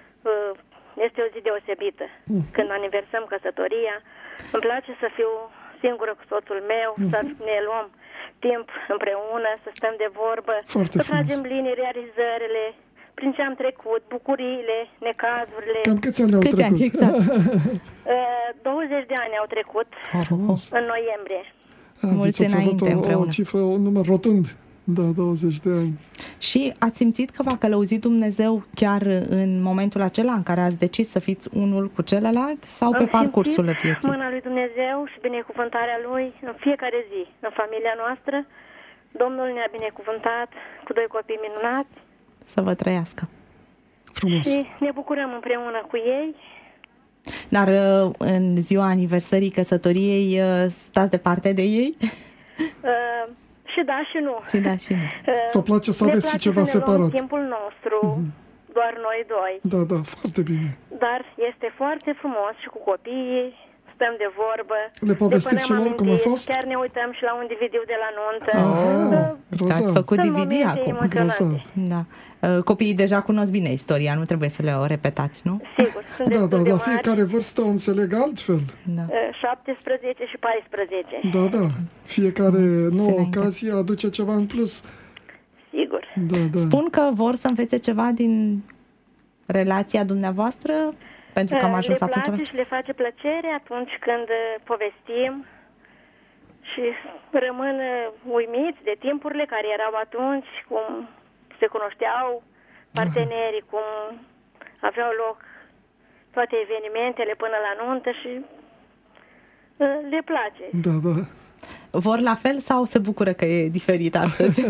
este o zi deosebită. Când aniversăm căsătoria, îmi place să fiu singură cu soțul meu, să ne luăm timp împreună, să stăm de vorbă, Foarte să frumos. tragem linii realizările, prin ce am trecut, bucuriile, necazurile. Cam câți ani au câți trecut? Ani, exact. douăzeci de ani au trecut frumos. În noiembrie. A, Mulți deci înainte o, împreună. O cifră, un număr rotund. Da, douăzeci de ani. Și ați simțit că v-a călăuzit Dumnezeu chiar în momentul acela în care ați decis să fiți unul cu celălalt sau pe Am parcursul simțit vieții? mâna lui Dumnezeu și binecuvântarea Lui în fiecare zi, în familia noastră. Domnul ne-a binecuvântat cu doi copii minunați. Să vă trăiască. Frumos. Și ne bucurăm împreună cu ei. Dar în ziua aniversării căsătoriei stați departe de ei? Uh, și Și da și nu. Și da și nu. Vă place să aveți și ceva separat. Ne timpul nostru, uh-huh. doar noi doi. Da, da, foarte bine. Dar este foarte frumos și cu copiii, stăm de vorbă. Le povestiți și lor cum a fost? Chiar ne uităm și la un D V D de la nuntă. Ah, grozav. Ați făcut D V D acum. Da. Copiii deja cunosc bine istoria, nu trebuie să le o repetați, nu? Sigur, sunt da, da, de la mari. fiecare vârstă o înțeleg altfel. Da. șaptesprezece și paisprezece. Da, da. Fiecare nouă ocazie aduce ceva în plus. Sigur. Da, da. Spun că vor să învețe ceva din relația dumneavoastră, pentru că am ajuns le la punctul place și le face plăcere atunci când povestim și rămân uimiți de timpurile care erau atunci, cum se cunoșteau partenerii, cum aveau loc toate evenimentele până la nuntă și le place. Da, da. Vor la fel sau se bucură că e diferit astăzi?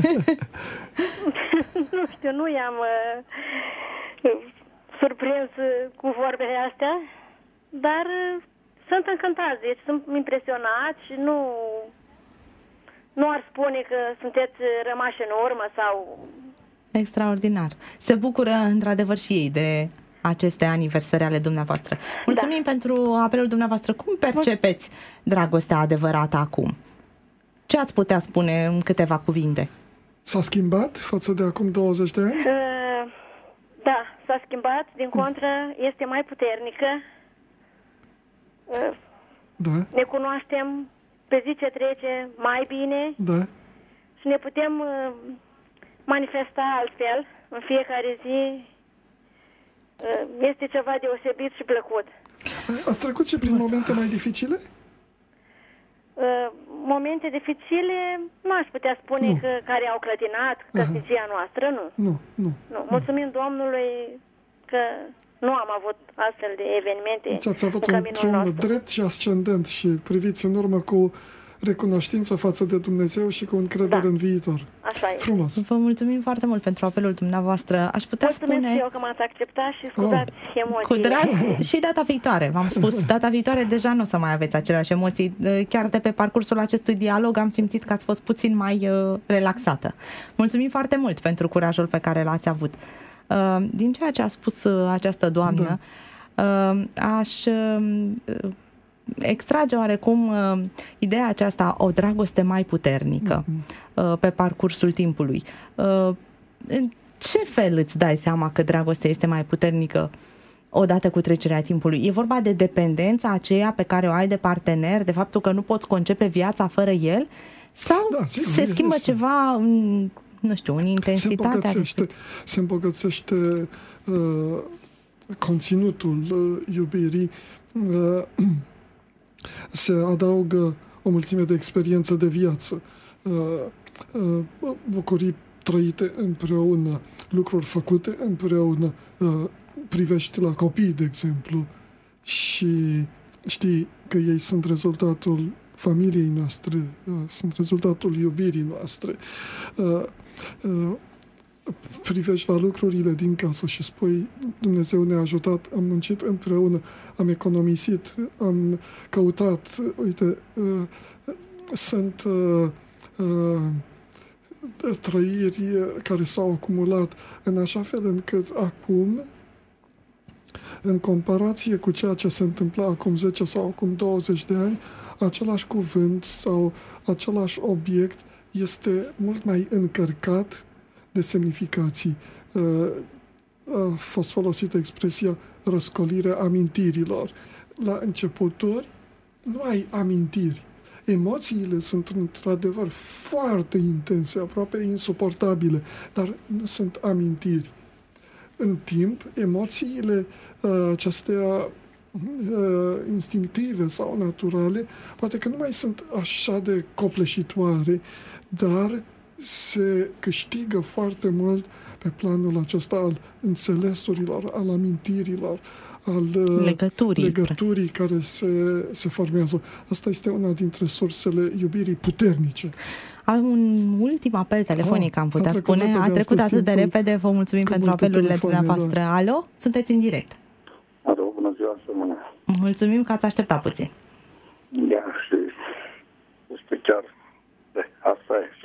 Nu știu, nu i-am uh, surprins cu vorbele astea, dar uh, sunt încântați, deci sunt impresionați și nu, nu ar spune că sunteți rămași în urmă sau... Extraordinar. Se bucură într-adevăr și ei de aceste aniversări ale dumneavoastră. Mulțumim da. pentru apelul dumneavoastră. Cum percepeți dragostea adevărată acum? Ce ați putea spune în câteva cuvinte? S-a schimbat față de acum douăzeci de ani? Uh, da, s-a schimbat. Din contră, este mai puternică. Uh, da. Ne cunoaștem pe zi ce trece mai bine. Da. Și ne putem uh, manifesta altfel în fiecare zi. Uh, este ceva deosebit și plăcut. Ați trecut și prin momente mai dificile? Uh, momente dificile, nu aș putea spune nu. că care au clătinat căsnicia noastră, nu. Nu, nu. nu. Mulțumim Domnului că nu am avut astfel de evenimente. Deci ați avut un drum drept și ascendent și priviți în urmă cu recunoștință față de Dumnezeu și cu încredere da. în viitor. Așa e. Frumos. Vă mulțumim foarte mult pentru apelul dumneavoastră. Aș putea Mulțumesc spune... eu că m-ați acceptat și scuzați oh. emoții. Cu drag și data viitoare, v-am spus. Data viitoare deja nu o să mai aveți aceleași emoții. Chiar de pe parcursul acestui dialog am simțit că ați fost puțin mai uh, relaxată. Mulțumim foarte mult pentru curajul pe care l-ați avut. Uh, din ceea ce a spus uh, această doamnă, da. uh, aș... Uh, extrage oarecum uh, ideea aceasta, o dragoste mai puternică uh, pe parcursul timpului. Uh, în ce fel îți dai seama că dragostea este mai puternică odată cu trecerea timpului? E vorba de dependența aceea pe care o ai de partener, de faptul că nu poți concepe viața fără el? Sau da, sigur, se schimbă este. ceva în, nu știu, în intensitatea? Se îmbogățește, se îmbogățește uh, conținutul uh, iubirii, uh, se adaugă o mulțime de experiențe de viață, bucurii trăite împreună, lucruri făcute împreună, privești la copii, de exemplu, și știi că ei sunt rezultatul familiei noastre, sunt rezultatul iubirii noastre. Privești la lucrurile din casă și spui, Dumnezeu ne-a ajutat, am muncit împreună, am economisit, am căutat, uite, uh, sunt uh, uh, trăiri care s-au acumulat în așa fel încât acum, în comparație cu ceea ce se întâmpla acum zece sau acum douăzeci de ani, același cuvânt sau același obiect este mult mai încărcat de semnificații. A fost folosită expresia răscolirea amintirilor. La începuturi nu ai amintiri. Emoțiile sunt într-adevăr foarte intense, aproape insuportabile, dar nu sunt amintiri. În timp, emoțiile acestea instinctive sau naturale, poate că nu mai sunt așa de copleșitoare, dar se câștigă foarte mult pe planul acesta al înțelesurilor, al amintirilor, al legăturii, legăturii care se, se formează. Asta este una dintre sursele iubirii puternice. Am un ultim apel telefonic, am putea spune. A trecut atât de repede. Vă mulțumim pentru apelurile dumneavoastră. Da. Alo? Sunteți în direct. Alo, bună ziua, Sămână. Mulțumim că ați așteptat puțin. Da, și este chiar... Asta e. Și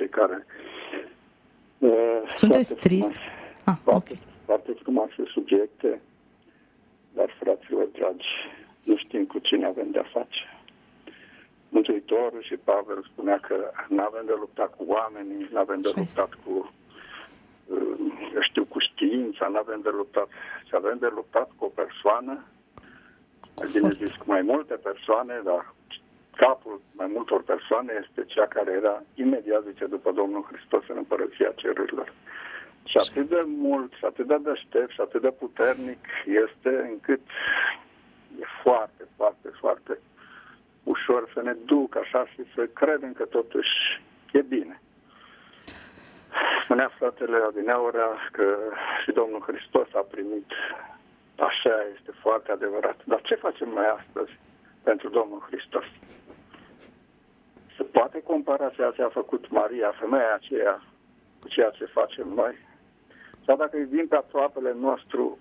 fiecare. Sunteți trist? Ah, foarte, okay. foarte frumoase subiecte, dar, fraților dragi, nu știm cu cine avem de-a face. Mântuitorul și Pavel spunea că nu avem de luptat cu oamenii, nu avem de luptat cu, eu știu, cu știința, nu avem de luptat, ci avem de luptat cu o persoană, mai bine zis cu mai multe persoane, dar capul mai multor persoane este cea care era imediat, zice, după Domnul Hristos în Împărăția Cerurilor. Și atât de mult, și atât de deștept, și atât de puternic este, încât e foarte, foarte, foarte ușor să ne duc așa și să credem că totuși e bine. Spunea fratele Adineaura că și Domnul Hristos a primit, așa este foarte adevărat. Dar ce facem noi astăzi pentru Domnul Hristos? Se poate compara ceea ce a făcut Maria, femeia aceea, cu ceea ce facem noi? Sau dacă iubim pe aproapele nostru,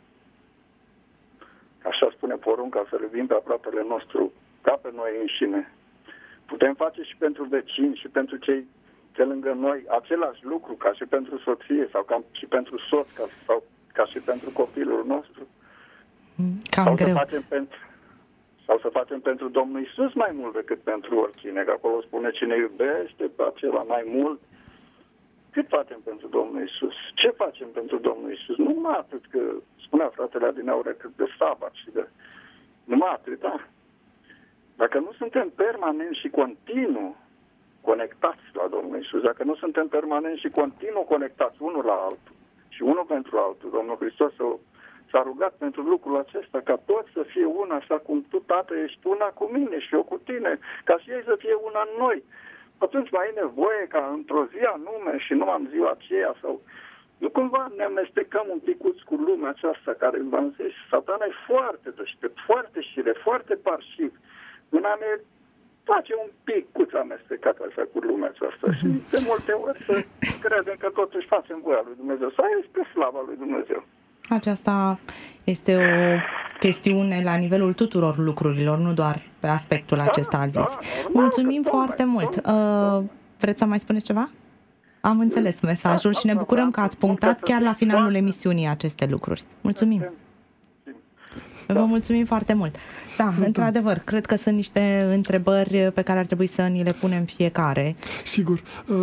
așa spune porunca, să iubim pe aproapele nostru ca pe noi înșine, putem face și pentru vecini și pentru cei de lângă noi același lucru ca și pentru soție sau ca și pentru soț ca, sau ca și pentru copilul nostru? Cam sau, greu. Să facem pentru, sau să facem pentru Domnul Iisus mai mult decât pentru oricine, că acolo spune cine iubește pe acela mai mult. Cât facem pentru Domnul Iisus? Ce facem pentru Domnul Iisus? Numai atât, că spunea fratele Adineaure cât de sabat și de... Numai atât, da? Dacă nu suntem permanent și continuu conectați la Domnul Iisus, dacă nu suntem permanent și continuu conectați unul la altul și unul pentru altul, Domnul Hristos s-a rugat pentru lucrul acesta, ca toți să fie una, așa cum tu, Tată, ești una cu mine și eu cu tine, ca și ei să fie una în noi. Atunci mai e nevoie ca într-o zi anume și nu am ziua aceea sau... Nu cumva ne amestecăm un picuț cu lumea aceasta care, v-am zis, Satana e foarte deștept, foarte șire, foarte parșiv. În a ne face un picuț amestecat așa cu lumea aceasta și de multe ori să credem că totuși facem voia lui Dumnezeu sau e spre slava lui Dumnezeu. Aceasta este o chestiune la nivelul tuturor lucrurilor, nu doar pe aspectul da, acesta al vieții. Da, normal, Mulțumim foarte mai, mult. Uh, vreți să mai spuneți ceva? Am înțeles mesajul da, și ne bucurăm că ați punctat chiar la finalul emisiunii aceste lucruri. Mulțumim! Vă mulțumim foarte mult. Da, într-adevăr, cred că sunt niște întrebări pe care ar trebui să ni le punem fiecare. Sigur.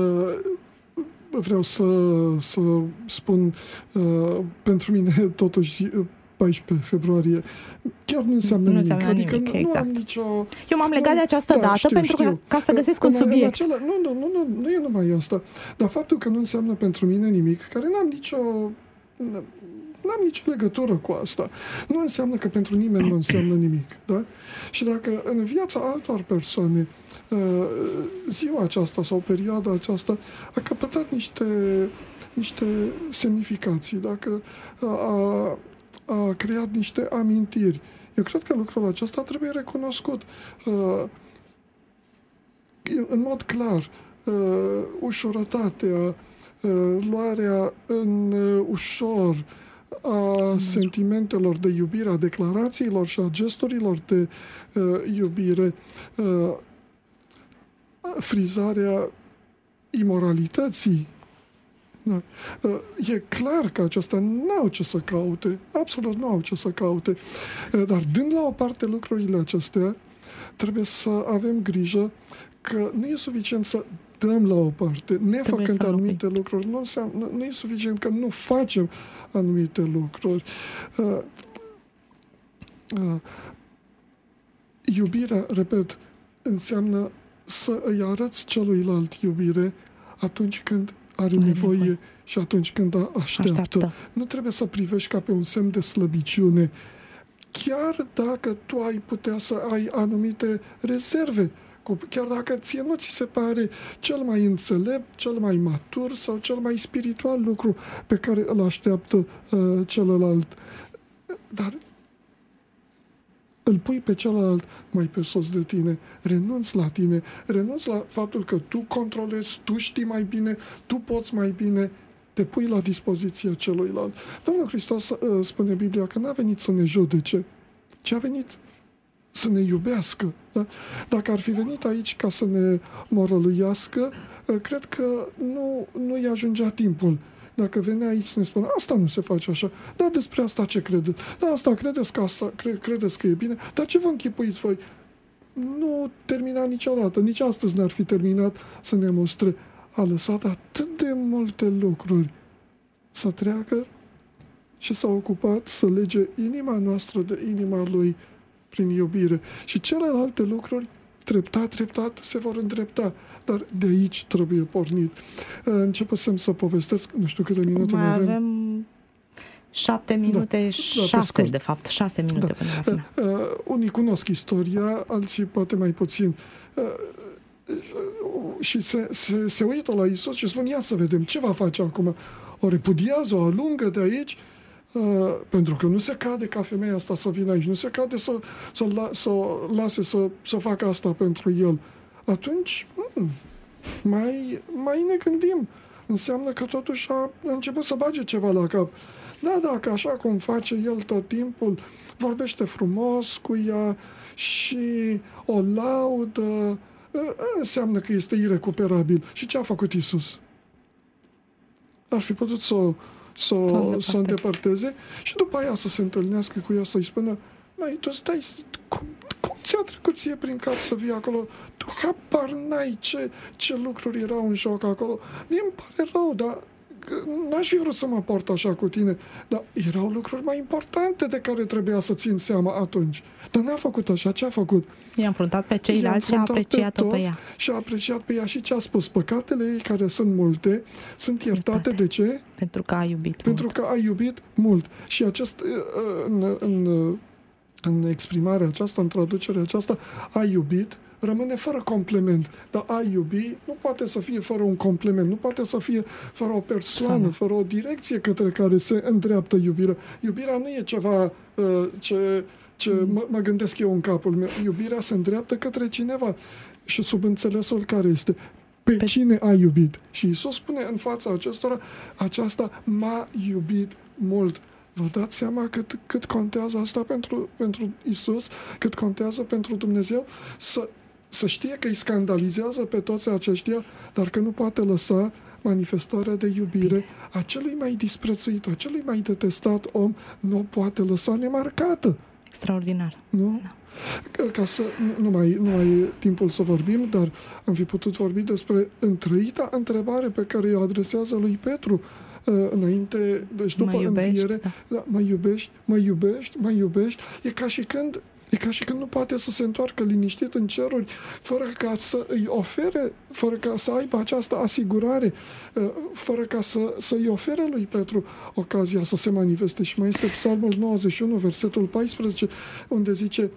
Vreau să, să spun, pentru mine, totuși, paisprezece februarie chiar nu înseamnă nu nimic. Înseamnă adică nimic, nu, exact. nu am nicio... Eu m-am legat nu, de această da, dată știu, pentru că, știu. ca să găsesc un în, subiect. În acela, nu, nu, nu, nu, nu e numai asta. Dar faptul că nu înseamnă pentru mine nimic, care n-am nicio... N-am nicio legătură cu asta. Nu înseamnă că pentru nimeni nu înseamnă nimic. Da? Și dacă în viața altor persoane ziua aceasta sau perioada aceasta a căpătat niște, niște semnificații, dacă a, a creat niște amintiri, eu cred că lucrul acesta trebuie recunoscut în mod clar. Ușurătatea, luarea în ușor a sentimentelor de iubire, a declarațiilor și a gesturilor de uh, iubire, uh, frizarea imoralității. Da. Uh, e clar că acestea nu au ce să caute, absolut nu au ce să caute, uh, dar dând la o parte lucrurile acestea, trebuie să avem grijă că nu e suficient să dăm la o parte, nefăcând anumite lucruri, nu, înseamnă, nu e suficient că nu facem anumite lucruri. Uh, uh, iubirea, repet, înseamnă să îi arăți celuilalt iubire atunci când are nevoie, nevoie și atunci când așteaptă. așteaptă. Nu trebuie să privești ca pe un semn de slăbiciune, chiar dacă tu ai putea să ai anumite rezerve, chiar dacă ție nu ți se pare cel mai înțelept, cel mai matur sau cel mai spiritual lucru pe care îl așteaptă uh, celălalt. Dar îl pui pe celălalt mai pe sus de tine, renunți la tine, renunți la faptul că tu controlezi, tu știi mai bine, tu poți mai bine, te pui la dispoziția celuilalt. Domnul Hristos uh, spune în Biblia că n-a venit să ne judece, ci a venit să ne iubească. Da? Dacă ar fi venit aici ca să ne morăluiască, cred că nu, nu-i ajungea timpul. Dacă venea aici să ne spună, asta nu se face așa, dar despre asta ce credeți? Da, asta credeți că asta, cre- credeți că e bine, dar ce vă închipuiți voi? Nu termina niciodată, nici astăzi n-ar fi terminat să ne mostre. A lăsat atât de multe lucruri să treacă și s-a ocupat să lege inima noastră de inima Lui prin iubire. Și celelalte lucruri, treptat, treptat, se vor îndrepta. Dar de aici trebuie pornit. Începusem să povestesc, nu știu câte minute mai avem. avem șapte minute, da, șase, da, de fapt, șase minute da. până la final. Uh, unii cunosc istoria, alții poate mai puțin. Uh, uh, și se, se, se uită la Iisus și spun, ia să vedem, ce va face acum? O repudiază, o alungă de aici? Uh, pentru că nu se cade ca femeia asta să vină aici, nu se cade să, să, la, să lase să, să facă asta pentru el. Atunci, hmm, mai, mai ne gândim. Înseamnă că totuși a început să bage ceva la cap. Da, dacă așa cum face el tot timpul, vorbește frumos cu ea și o laudă, înseamnă că este irecuperabil. Și ce a făcut Iisus? Ar fi putut să o să, să îndepărteze și după aia să se întâlnească cu ea, să-i spună, mai tu stai, cum, cum ți-a trecut ție prin cap să vii acolo? Tu habar n-ai ce, ce lucruri erau în joc acolo. Mie îmi pare rău, dar n-aș fi vrut să mă port așa cu tine, dar erau lucruri mai importante de care trebuia să țin seama atunci. Dar n-a făcut așa. Ce a făcut? I-a înfruntat pe ceilalți și a apreciat-o pe, pe ea. Și a apreciat pe ea și ce a spus? Păcatele ei, care sunt multe, sunt iertate. De ce? Pentru că a iubit Pentru mult. că a iubit mult. Și acest, în, în, în exprimarea aceasta, în traducerea aceasta, a iubit, rămâne fără complement. Dar a iubi nu poate să fie fără un complement, nu poate să fie fără o persoană, Sana. fără o direcție către care se îndreaptă iubirea. Iubirea nu e ceva uh, ce, ce mm. mă, mă gândesc eu în capul meu. Iubirea se îndreaptă către cineva. Și sub înțelesul care este? Pe, Pe cine a iubit? Și Iisus spune în fața acestora, aceasta m-a iubit mult. Vă dați seama cât, cât contează asta pentru, pentru Iisus, cât contează pentru Dumnezeu să Să știe că îi scandalizează pe toți aceștia, dar că nu poate lăsa manifestarea de iubire a celui mai disprețuit, a celui mai detestat om, nu poate lăsa nemarcată. Extraordinar. Nu? Da. Ca să, nu mai, nu mai e timpul să vorbim, dar am fi putut vorbi despre întreita întrebare pe care o adresează lui Petru înainte, deci după mă iubești, înviere, da. Da, mă iubești, mă iubești, mă iubești. E ca și când E ca și când nu poate să se întoarcă liniștit în ceruri, fără ca să îi ofere, fără ca să aibă această asigurare, fără ca să, să-i ofere lui Petru ocazia să se manifeste. Și mai este Psalmul nouăzeci și unu, versetul paisprezece, unde zice,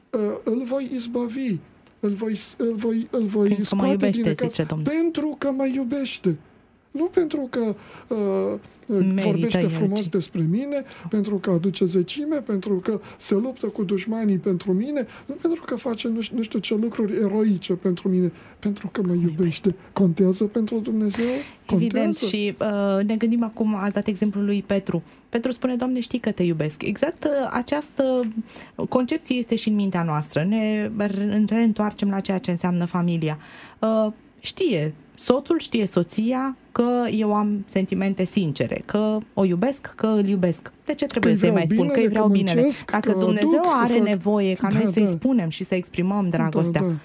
îl voi izbăvi, îl voi, îl voi, îl voi pentru scoate iubește, din necaz, pentru că mă iubește. Nu pentru că uh, vorbește frumos ce. despre mine, pentru că aduce zecime, pentru că se luptă cu dușmanii pentru mine, nu pentru că face nu, nu știu ce lucruri eroice pentru mine, pentru că mă iubește. Contează pentru Dumnezeu? Contează? Evident. Și uh, ne gândim acum, ați dat exemplul lui Petru. Petru spune, Doamne, știi că te iubesc. Exact uh, această concepție este și în mintea noastră. Ne reîntoarcem la ceea ce înseamnă familia. Uh, știe soțul, știe soția că eu am sentimente sincere, că o iubesc, că îl iubesc. De ce trebuie să-i mai spun? Că îi vreau binele. Muncesc, Dacă Dumnezeu aduc, are fac... nevoie ca da, noi să-i da. spunem și să exprimăm dragostea, da, da.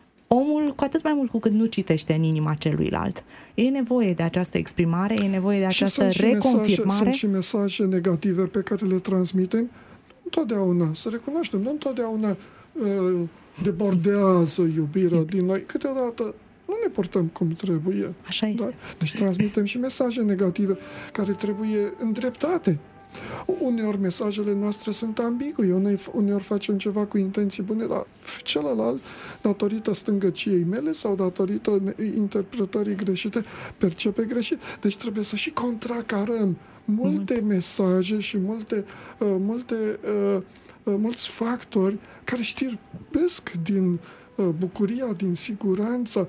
omul, cu atât mai mult cu cât nu citește în inima celuilalt, e nevoie de această exprimare, e nevoie de această și reconfirmare. Mesaje, sunt și mesaje negative pe care le transmitem. Nu întotdeauna, să recunoaștem, nu întotdeauna uh, debordează iubirea e. din noi. Câteodată nu ne portăm cum trebuie. Așa este. Da? Deci transmitem și mesaje negative care trebuie îndreptate. Uneori mesajele noastre sunt ambigue, uneori facem ceva cu intenții bune, dar celălalt, datorită stângăciei mele sau datorită interpretării greșite, percepe greșit. Deci trebuie să și contracarăm multe Mult. mesaje și multe, uh, multe, uh, uh, mulți factori care știrbesc din bucuria, din siguranța,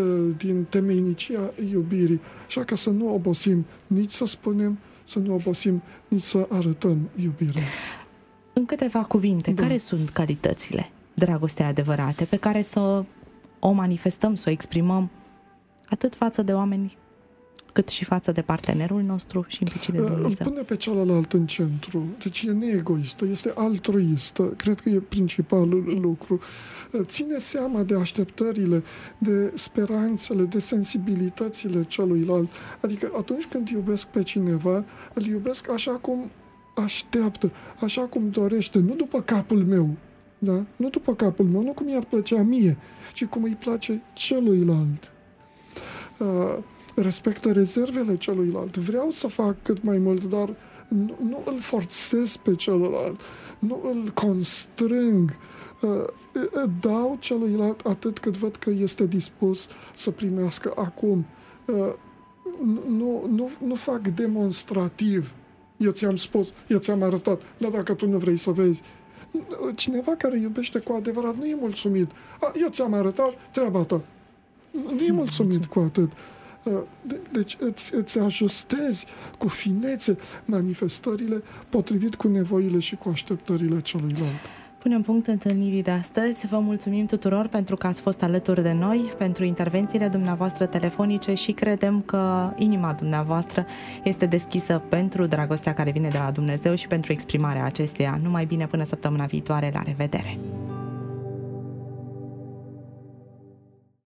din temeinicia iubirii. Așa că să nu obosim nici să spunem, să nu obosim nici să arătăm iubirea. În câteva cuvinte, da. care sunt calitățile dragostea adevărate, pe care să o manifestăm, să o exprimăm atât față de oameni, cât și față de partenerul nostru și implicit de Dumnezeu. Îl pune pe celălalt în centru. Deci e neegoistă, este altruistă. Cred că e principalul lucru. Ține seama de așteptările, de speranțele, de sensibilitățile celuilalt. Adică atunci când iubesc pe cineva, îl iubesc așa cum așteaptă, așa cum dorește, nu după capul meu. Da? Nu după capul meu, nu cum i-ar plăcea mie, ci cum îi place celuilalt. Uh, respectă rezervele celuilalt. Vreau să fac cât mai mult, dar nu, nu îl forțez pe celălalt, nu îl constrâng. Uh, dau celuilalt atât cât văd că este dispus să primească acum. Uh, nu, nu, nu fac demonstrativ. Eu ți-am spus, eu ți-am arătat, dar dacă tu nu vrei să vezi, cineva care iubește cu adevărat nu e mulțumit. A, eu ți-am arătat treaba ta. Nu e mulțumit cu atât. De, deci îți, îți ajustezi cu finețe manifestările potrivit cu nevoile și cu așteptările celuilalt. Punem punct întâlnirii de astăzi. Vă mulțumim tuturor pentru că ați fost alături de noi, pentru intervențiile dumneavoastră telefonice și credem că inima dumneavoastră este deschisă pentru dragostea care vine de la Dumnezeu și pentru exprimarea acesteia. Numai bine până săptămâna viitoare. La revedere!